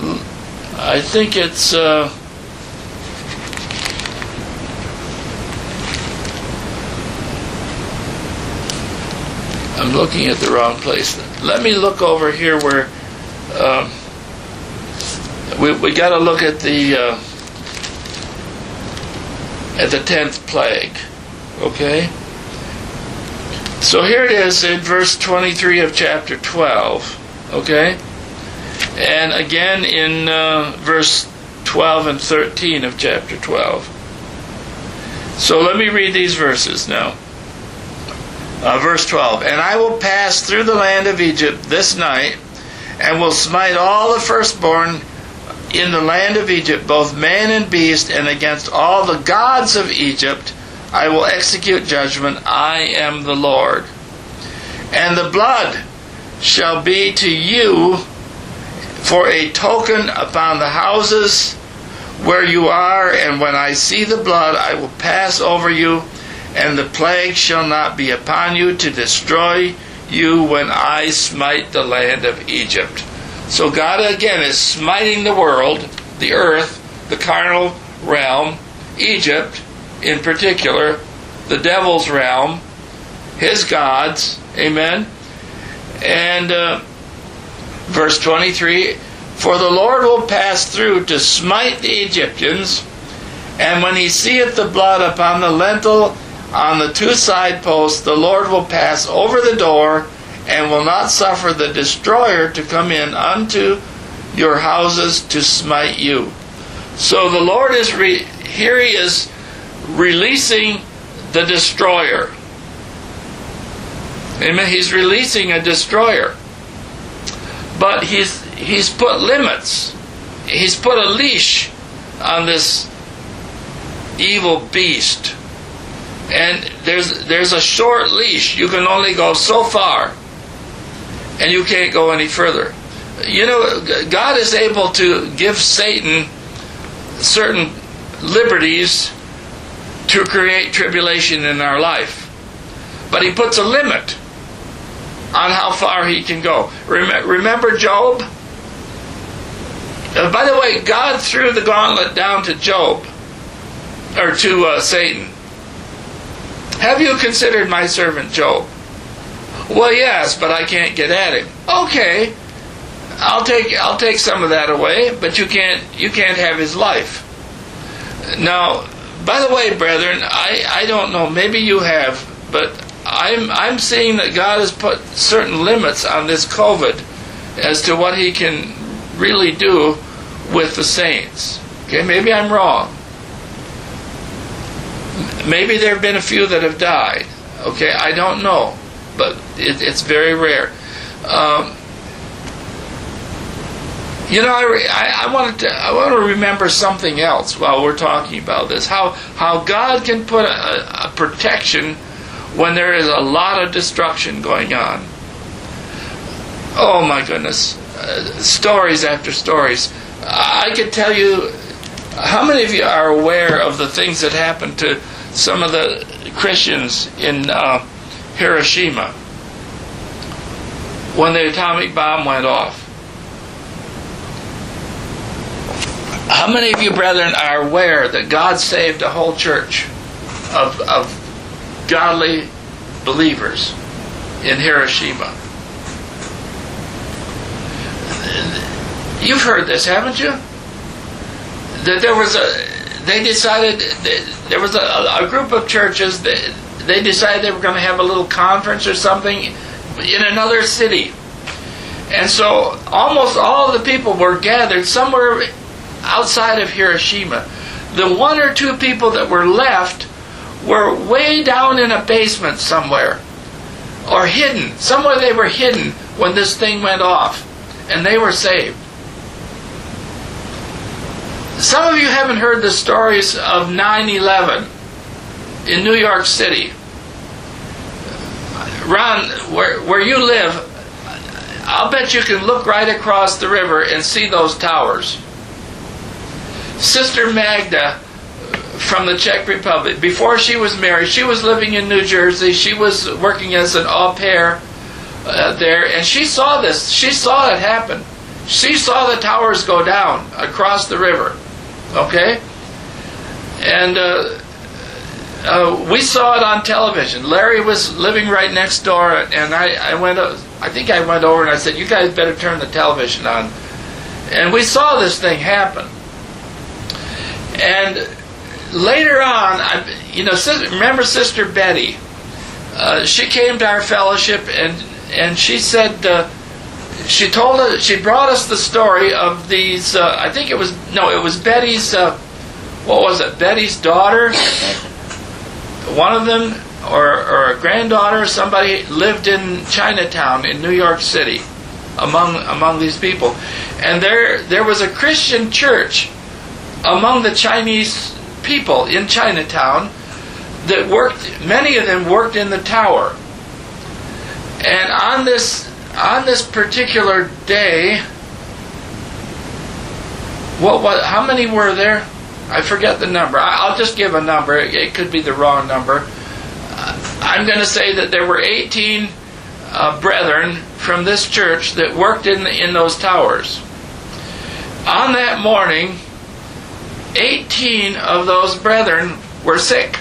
I think it's uh, I'm looking at the wrong place. Let me look over here where um, we we got to look at the uh, at the tenth plague. Okay. So here it is in verse twenty-three of chapter twelve. Okay. And again in uh, verse twelve and thirteen of chapter twelve. So let me read these verses now. Uh, verse twelve. And I will pass through the land of Egypt this night, and will smite all the firstborn in the land of Egypt, both man and beast, and against all the gods of Egypt I will execute judgment. I am the Lord. And the blood shall be to you for a token upon the houses where you are, and when I see the blood I will pass over you, and the plague shall not be upon you to destroy you when I smite the land of Egypt. So God again is smiting the world, the earth, the carnal realm, Egypt in particular, the devil's realm, his gods, amen. And uh, verse twenty-three, for the Lord will pass through to smite the Egyptians, and when he seeth the blood upon the lintel on the two side posts, the Lord will pass over the door, and will not suffer the destroyer to come in unto your houses to smite you. So the Lord is, re- here he is releasing the destroyer. Amen. He's releasing a destroyer. But he's, he's put limits. He's put a leash on this evil beast. And there's there's a short leash. You can only go so far, and you can't go any further. You know, God is able to give Satan certain liberties to create tribulation in our life, but he puts a limit on how far he can go. Rem- remember Job? Uh, by the way, God threw the gauntlet down to Job, or to uh, Satan. Have you considered my servant Job? Well, yes, but I can't get at him. Okay, I'll take I'll take some of that away, but you can't you can't have his life. Now, by the way, brethren, I, I don't know, maybe you have, but I'm I'm seeing that God has put certain limits on this COVID as to what he can really do with the saints. Okay, maybe I'm wrong. Maybe there have been a few that have died. Okay, I don't know, but it, it's very rare. Um, you know, I, I, I wanted to I want to remember something else while we're talking about this. How how God can put a, a protection when there is a lot of destruction going on. Oh my goodness, uh, stories after stories. I could tell you. How many of you are aware of the things that happened to some of the Christians in uh, Hiroshima when the atomic bomb went off? How many of you, brethren, are aware that God saved a whole church of, of godly believers in Hiroshima? You've heard this, haven't you? That there was a, they decided, there was a, a group of churches, that they decided they were going to have a little conference or something in another city. And so almost all of the people were gathered somewhere outside of Hiroshima. The one or two people that were left were way down in a basement somewhere, or hidden. Somewhere they were hidden when this thing went off, and they were saved. Some of you haven't heard the stories of nine eleven in New York City. Ron, where, where you live, I'll bet you can look right across the river and see those towers. Sister Magda from the Czech Republic, before she was married, she was living in New Jersey. She was working as an au pair uh, there, and she saw this. She saw it happen. She saw the towers go down across the river. Okay? And uh, uh, we saw it on television. Larry was living right next door, and I, I went. I think I went over and I said, "You guys better turn the television on." And we saw this thing happen. And later on, I, you know, remember Sister Betty? Uh, she came to our fellowship, and and she said. Uh, She told us. She brought us the story of these. Uh, I think it was no. It was Betty's. Uh, what was it? Betty's daughter. One of them, or or a granddaughter. Somebody lived in Chinatown in New York City, among among these people, and there there was a Christian church among the Chinese people in Chinatown that worked. Many of them worked in the tower, and on this. On this particular day, what, what? How many were there? I forget the number. I'll just give a number. It could be the wrong number. I'm going to say that there were eighteen uh, brethren from this church that worked in in those towers. On that morning, eighteen of those brethren were sick,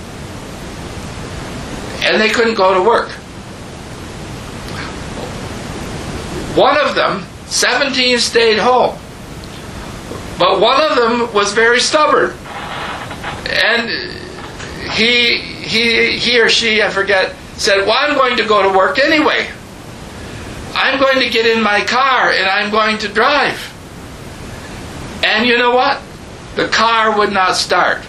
and they couldn't go to work. One of them, seventeen, stayed home. But one of them was very stubborn. And he, he, he or she, I forget, said, "Well, I'm going to go to work anyway. I'm going to get in my car and I'm going to drive." And you know what? The car would not start.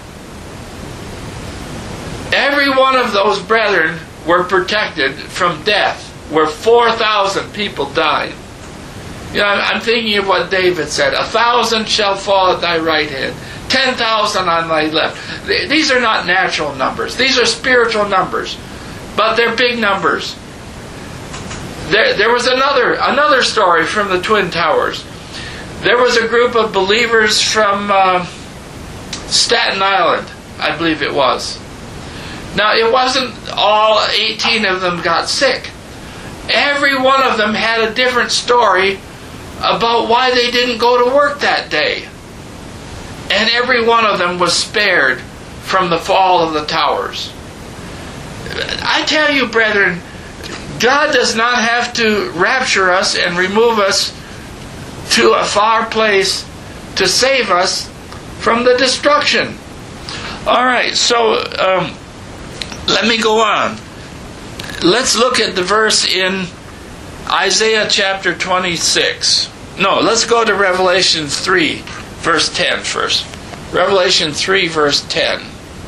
Every one of those brethren were protected from death, where four thousand people died. You know, I'm thinking of what David said, "A thousand shall fall at thy right hand, ten thousand on thy left." These are not natural numbers. These are spiritual numbers. But they're big numbers. There, there was another, another story from the Twin Towers. There was a group of believers from uh, Staten Island, I believe it was. Now, it wasn't all eighteen of them got sick. Every one of them had a different story about why they didn't go to work that day. And every one of them was spared from the fall of the towers. I tell you, brethren, God does not have to rapture us and remove us to a far place to save us from the destruction. All right, so um, let me go on. Let's look at the verse in Isaiah chapter twenty-six. No, let's go to Revelation three, verse ten first. Revelation three, verse ten.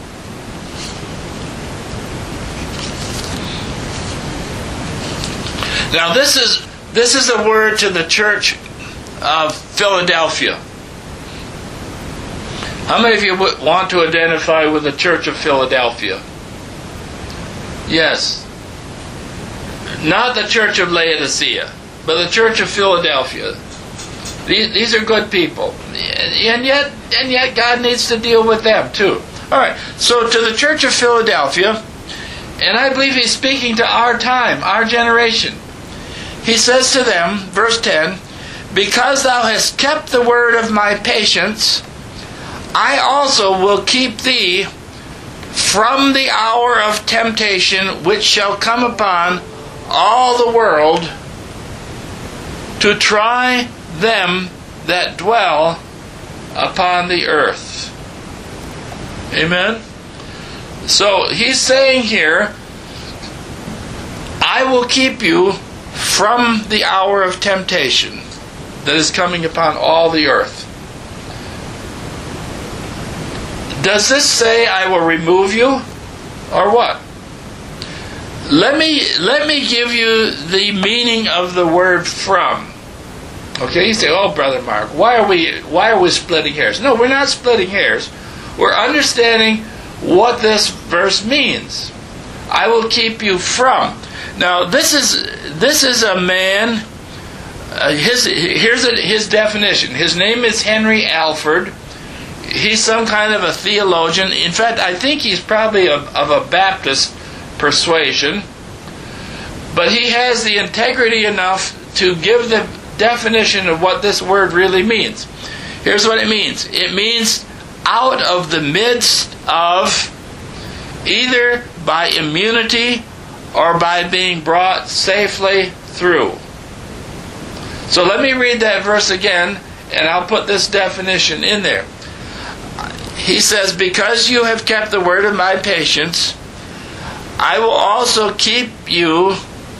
Now this is this is a word to the church of Philadelphia. How many of you want to identify with the church of Philadelphia? Yes. Not the church of Laodicea, but the church of Philadelphia. These, these are good people. And yet, and yet God needs to deal with them too. All right, so to the church of Philadelphia, and I believe he's speaking to our time, our generation. He says to them, verse ten, "Because thou hast kept the word of my patience, I also will keep thee from the hour of temptation which shall come upon all the world to try them that dwell upon the earth." Amen? So he's saying here, I will keep you from the hour of temptation that is coming upon all the earth. Does this say I will remove you? Or what? Let me let me give you the meaning of the word "from." Okay, you say, "Oh, Brother Mark, why are we why are we splitting hairs?" No, we're not splitting hairs. We're understanding what this verse means. I will keep you from. Now, this is this is a man. Uh, his here's a, his definition. His name is Henry Alford. He's some kind of a theologian. In fact, I think he's probably a, of a Baptist persuasion. But he has the integrity enough to give the definition of what this word really means. Here's what it means. It means out of the midst of either by immunity or by being brought safely through. So let me read that verse again, and I'll put this definition in there. He says, because you have kept the word of my patience, I will also keep you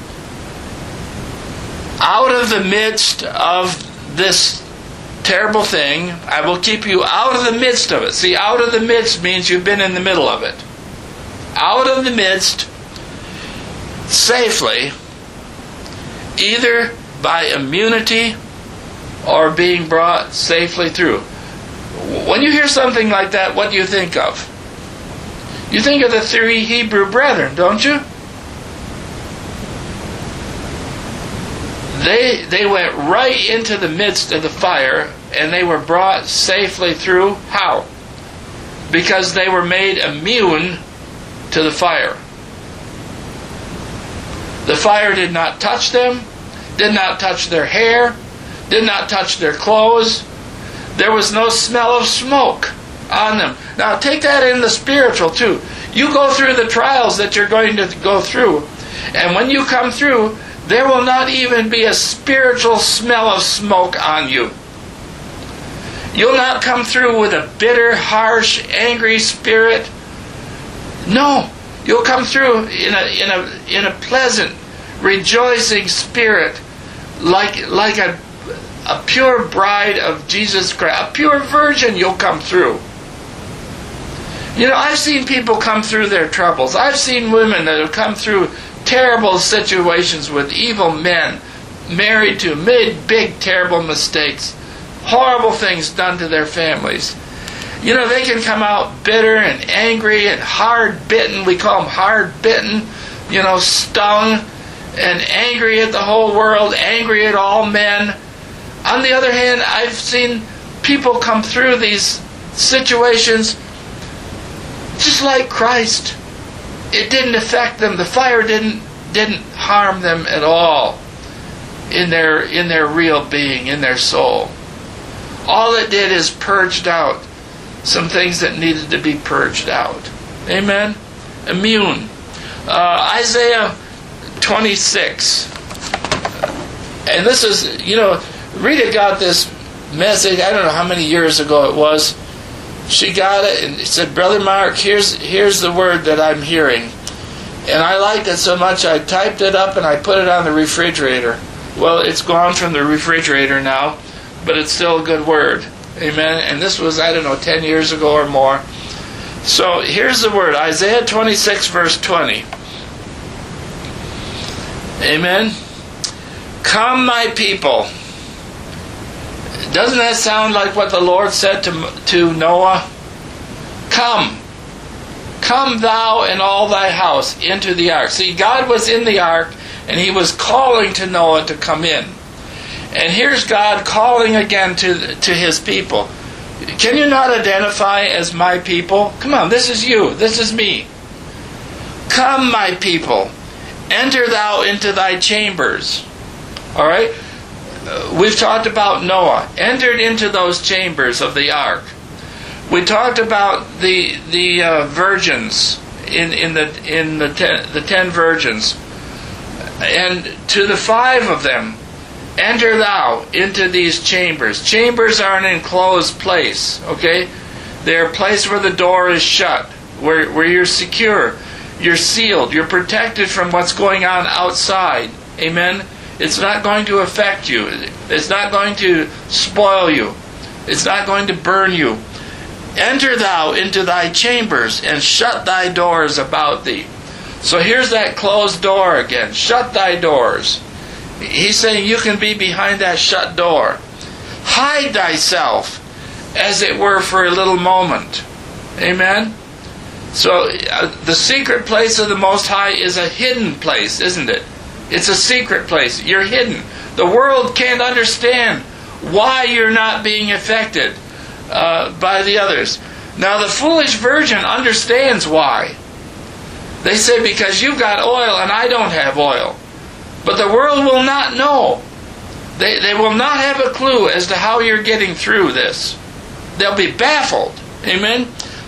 out of the midst of this terrible thing. I will keep you out of the midst of it. See, out of the midst means you've been in the middle of it. Out of the midst, safely, either by immunity or being brought safely through. When you hear something like that, what do you think of? You think of the three Hebrew brethren, don't you? They, they went right into the midst of the fire, and they were brought safely through. How? Because they were made immune to the fire. The fire did not touch them, did not touch their hair, did not touch their clothes. There was no smell of smoke on them. Now take that in the spiritual too. You go through the trials that you're going to go through, and when you come through, there will not even be a spiritual smell of smoke on you. You'll not come through with a bitter, harsh, angry spirit. No, you'll come through in a in a in a pleasant, rejoicing spirit, like like a a pure bride of Jesus Christ, a pure virgin. You'll come through. You know, I've seen people come through their troubles. I've seen women that have come through terrible situations with evil men, married to, made big, terrible mistakes, horrible things done to their families. You know, they can come out bitter and angry and hard-bitten. We call them hard-bitten, you know, stung, and angry at the whole world, angry at all men. On the other hand, I've seen people come through these situations just like Christ. It didn't affect them. The fire didn't didn't harm them at all in their in their real being, in their soul. All it did is purged out some things that needed to be purged out. Amen? Immune. Uh, Isaiah twenty-six. And this is, you know, Rita got this message, I don't know how many years ago it was. She got it and said, Brother Mark, here's here's the word that I'm hearing. And I liked it so much I typed it up and I put it on the refrigerator. Well, it's gone from the refrigerator now, but it's still a good word. Amen? And this was, I don't know, ten years ago or more. So here's the word, Isaiah twenty-six, verse twenty. Amen? Come, my people. Doesn't that sound like what the Lord said to, to Noah? Come. Come thou and all thy house into the ark. See, God was in the ark, and He was calling to Noah to come in. And here's God calling again to, to His people. Can you not identify as my people? Come on, this is you. This is me. Come, my people. Enter thou into thy chambers. All right? Uh, we've talked about Noah. Entered into those chambers of the ark. We talked about the the uh, virgins in in the in the ten, the ten virgins, and to the five of them, enter thou into these chambers. Chambers are an enclosed place. Okay, they're a place where the door is shut, where where you're secure, you're sealed, you're protected from what's going on outside. Amen. It's not going to affect you. It's not going to spoil you. It's not going to burn you. Enter thou into thy chambers, and shut thy doors about thee. So here's that closed door again. Shut thy doors. He's saying you can be behind that shut door. Hide thyself, as it were, for a little moment. Amen? So uh, the secret place of the Most High is a hidden place, isn't it? It's a secret place. You're hidden. The world can't understand why you're not being affected uh, by the others. Now, the foolish virgin understands why. They say, because you've got oil and I don't have oil. But the world will not know. They, they will not have a clue as to how you're getting through this. They'll be baffled. Amen?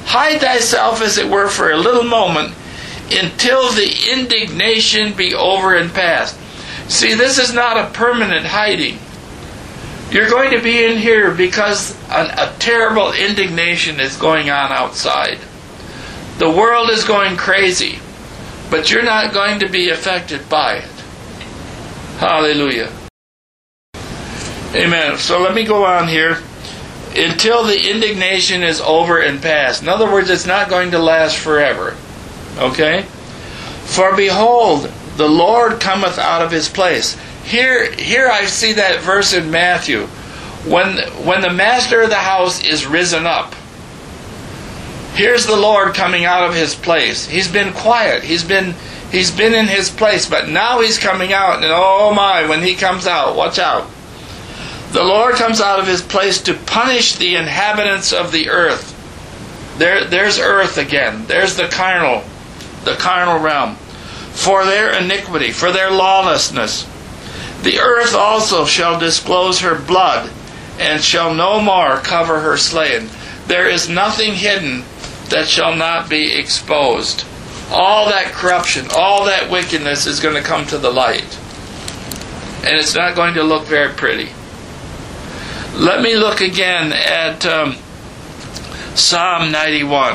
Hide thyself, as it were, for a little moment, until the indignation be over and past. See, this is not a permanent hiding. You're going to be in here because a, a terrible indignation is going on outside. The world is going crazy, but you're not going to be affected by it. Hallelujah. Amen. So let me go on here. Until the indignation is over and past. In other words, it's not going to last forever. Okay? For behold, the Lord cometh out of his place. Here, here I see that verse in Matthew. When, when the master of the house is risen up, here's the Lord coming out of his place. He's been quiet. He's been, he's been in his place. But now he's coming out. And oh my, when he comes out, watch out. The Lord comes out of his place to punish the inhabitants of the earth. There, there's earth again. There's the carnal, the carnal realm. For their iniquity, for their lawlessness. The earth also shall disclose her blood, and shall no more cover her slain. There is nothing hidden that shall not be exposed. All that corruption, all that wickedness is going to come to the light. And it's not going to look very pretty. Let me look again at um, Psalm ninety-one.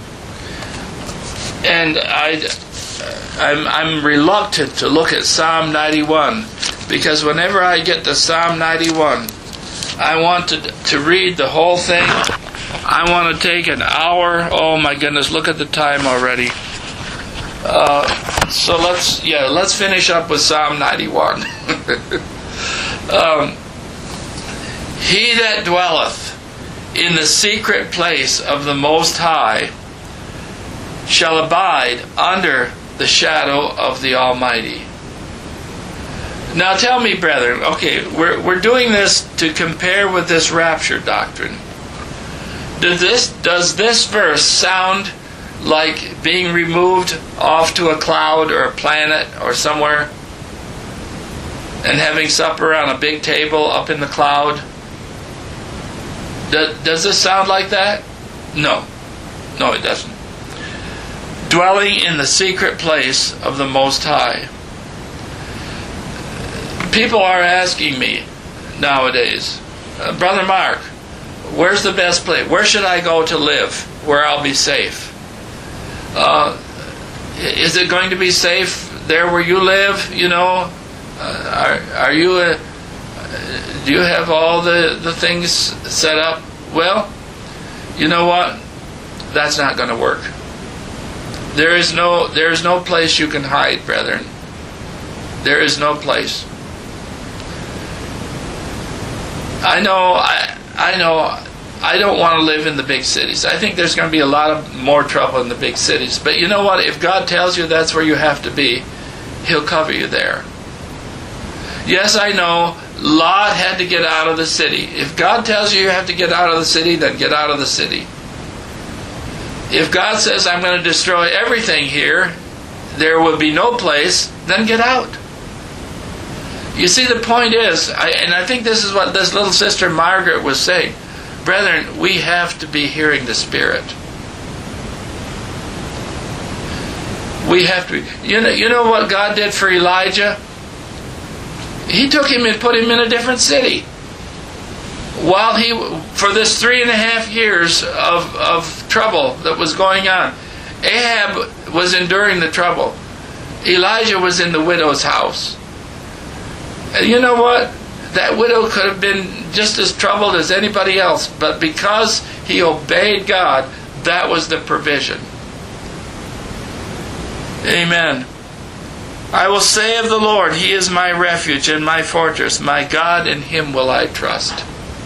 And I, I'm, I'm reluctant to look at Psalm ninety-one, because whenever I get to Psalm ninety-one, I want to, to read the whole thing. I want to take an hour. Oh my goodness, look at the time already. Uh, so let's, yeah, let's finish up with Psalm ninety-one. um, He that dwelleth in the secret place of the Most High shall abide under the shadow of the Almighty. Now tell me, brethren, okay, we're, we're doing this to compare with this rapture doctrine. Does this, does this verse sound like being removed off to a cloud or a planet or somewhere and having supper on a big table up in the cloud? Does, does this sound like that? No. No, it doesn't. Dwelling in the secret place of the Most High. People are asking me nowadays, uh, Brother Mark, where's the best place? Where should I go to live where I'll be safe? Uh, is it going to be safe there where you live? You know, uh, are, are you a... Do you have all the, the things set up? Well, you know what? That's not going to work. There is no there is no place you can hide, brethren. There is no place. I know I I know I don't want to live in the big cities. I think there's going to be a lot of more trouble in the big cities. But you know what? If God tells you that's where you have to be, He'll cover you there. Yes, I know Lot had to get out of the city. If God tells you you have to get out of the city, then get out of the city. If God says, I'm going to destroy everything here, there will be no place, then get out. You see, the point is, I, and I think this is what this little sister Margaret was saying, brethren, we have to be hearing the Spirit. We have to be. You know, you know what God did for Elijah? He took him and put him in a different city. While he, for this three and a half years of, of trouble that was going on, Ahab was enduring the trouble. Elijah was in the widow's house. And you know what? That widow could have been just as troubled as anybody else, but because he obeyed God, that was the provision. Amen. I will say of the Lord, He is my refuge and my fortress, my God, in Him will I trust.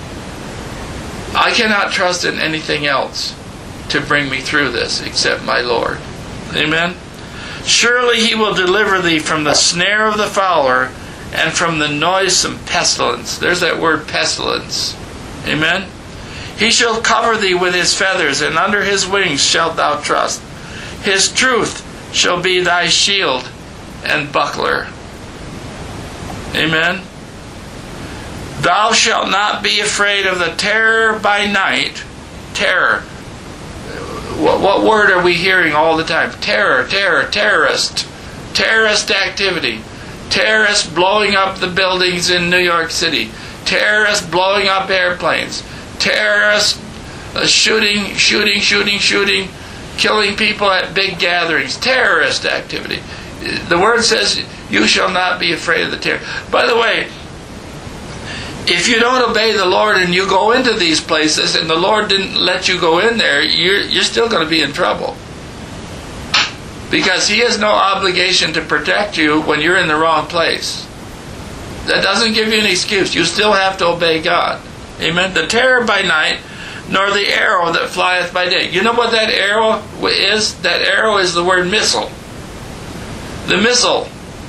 I cannot trust in anything else to bring me through this except my Lord. Amen. Surely He will deliver thee from the snare of the fowler and from the noisome pestilence. There's that word pestilence. Amen. He shall cover thee with His feathers, and under His wings shalt thou trust. His truth shall be thy shield and buckler. Amen. Thou shalt not be afraid of the terror by night. Terror. What, what word are we hearing all the time? Terror, terror, terrorist. Terrorist activity. Terrorists blowing up the buildings in New York City. Terrorists blowing up airplanes. Terrorists uh, shooting, shooting, shooting, shooting, killing people at big gatherings. Terrorist activity. The word says, you shall not be afraid of the terror. By the way, if you don't obey the Lord and you go into these places and the Lord didn't let you go in there, you're, you're still going to be in trouble. Because He has no obligation to protect you when you're in the wrong place. That doesn't give you an excuse. You still have to obey God. Amen? The terror by night, nor the arrow that flieth by day. You know what that arrow is? That arrow is the word missile. The missile.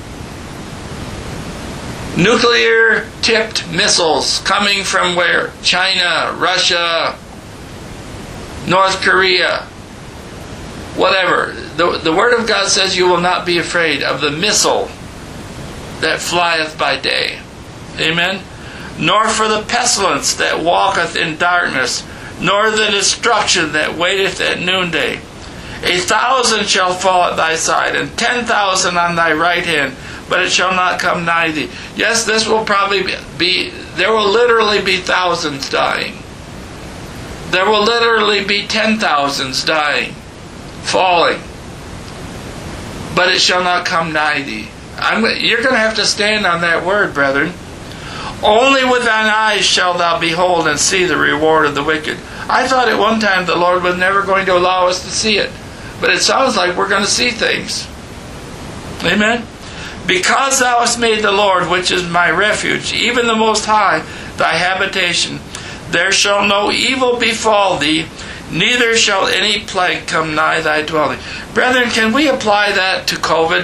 Nuclear-tipped missiles coming from where? China, Russia, North Korea, whatever. The, the Word of God says you will not be afraid of the missile that flieth by day. Amen? Nor for the pestilence that walketh in darkness, nor the destruction that waiteth at noonday. A thousand shall fall at thy side, and ten thousand on thy right hand, but it shall not come nigh thee. Yes, this will probably be, there will literally be thousands dying. There will literally be ten thousands dying, falling. But it shall not come nigh thee. I'm, you're going to have to stand on that word, brethren. Only with thine eyes shalt thou behold and see the reward of the wicked. I thought at one time the Lord was never going to allow us to see it. But it sounds like we're going to see things. Amen? Because thou hast made the Lord, which is my refuge, even the Most High, thy habitation, there shall no evil befall thee, neither shall any plague come nigh thy dwelling. Brethren, can we apply that to COVID?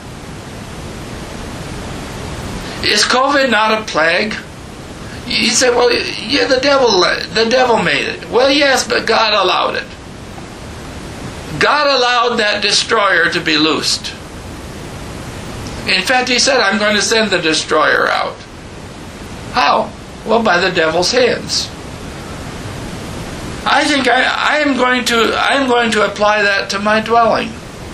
Is COVID not a plague? You say, well, yeah, the devil, the devil made it. Well, yes, but God allowed it. God allowed that destroyer to be loosed. In fact, He said, I'm going to send the destroyer out. How? Well, by the devil's hands. I think I, I am going to I am going to apply that to my dwelling.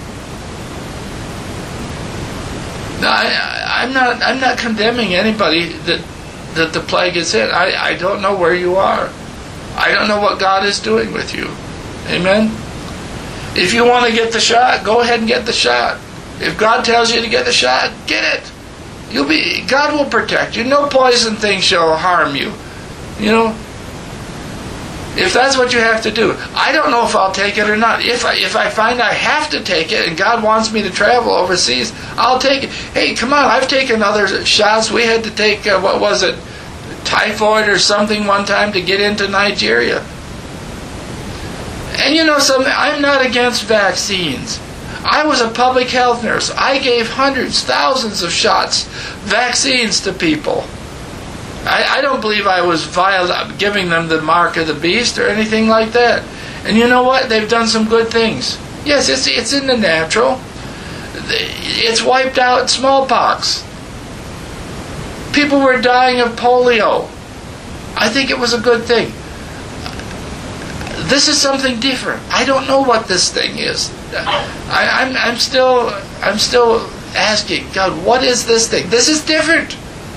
Now, I, I'm not I'm not condemning anybody that that the plague is hit. I, I don't know where you are. I don't know what God is doing with you. Amen? If you want to get the shot, go ahead and get the shot. If God tells you to get the shot, get it. You'll be God will protect you. No poison thing shall harm you. You know? If that's what you have to do. I don't know if I'll take it or not. If I, if I find I have to take it and God wants me to travel overseas, I'll take it. Hey, come on, I've taken other shots. We had to take, uh, what was it, typhoid or something one time to get into Nigeria. And you know something, I'm not against vaccines. I was a public health nurse. I gave hundreds, thousands of shots, vaccines to people. I, I don't believe I was vile, giving them the mark of the beast or anything like that. And you know what? They've done some good things. Yes, it's it's in the natural. It's wiped out smallpox. People were dying of polio. I think it was a good thing. This is something different. I don't know what this thing is. I, I'm I'm still I'm still asking God, what is this thing? This is different.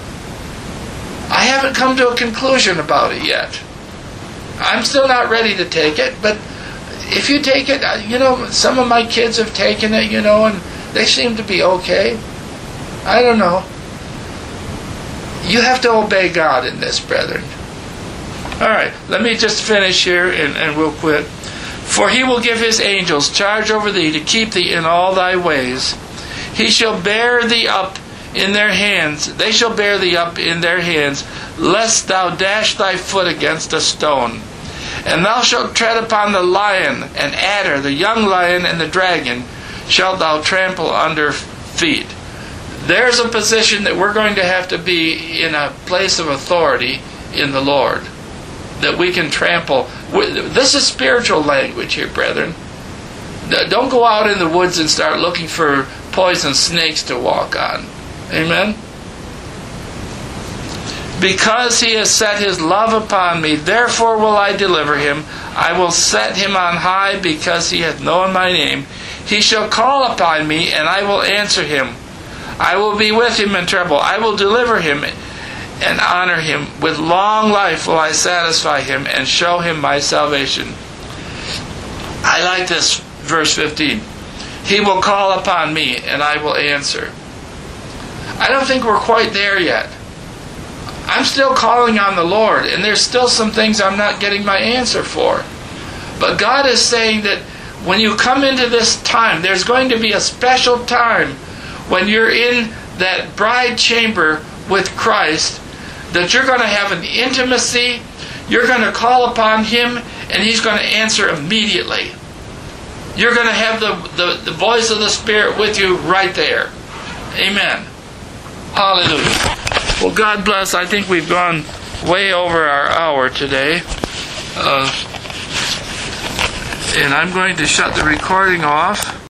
I haven't come to a conclusion about it yet. I'm still not ready to take it, but if you take it, you know, some of my kids have taken it, you know, and they seem to be okay. I don't know. You have to obey God in this, brethren. All right, let me just finish here and, and we'll quit. For He will give His angels charge over thee to keep thee in all thy ways. He shall bear thee up in their hands, they shall bear thee up in their hands, lest thou dash thy foot against a stone. And thou shalt tread upon the lion and adder, the young lion and the dragon shalt thou trample under feet. There's a position that we're going to have to be in a place of authority in the Lord, that we can trample. This is spiritual language here, brethren. Don't go out in the woods and start looking for poison snakes to walk on. Amen? Because he has set his love upon me, therefore will I deliver him. I will set him on high, because he hath known my name. He shall call upon me, and I will answer him. I will be with him in trouble. I will deliver him and honor him. With long life will I satisfy him and show him my salvation. I like this verse fifteen. He will call upon me, and I will answer. I don't think we're quite there yet. I'm still calling on the Lord, and there's still some things I'm not getting my answer for. But God is saying that when you come into this time, there's going to be a special time when you're in that bride chamber with Christ, that you're going to have an intimacy, you're going to call upon Him, and He's going to answer immediately. You're going to have the, the, the voice of the Spirit with you right there. Amen. Hallelujah. Well, God bless. I think we've gone way over our hour today. Uh, and I'm going to shut the recording off.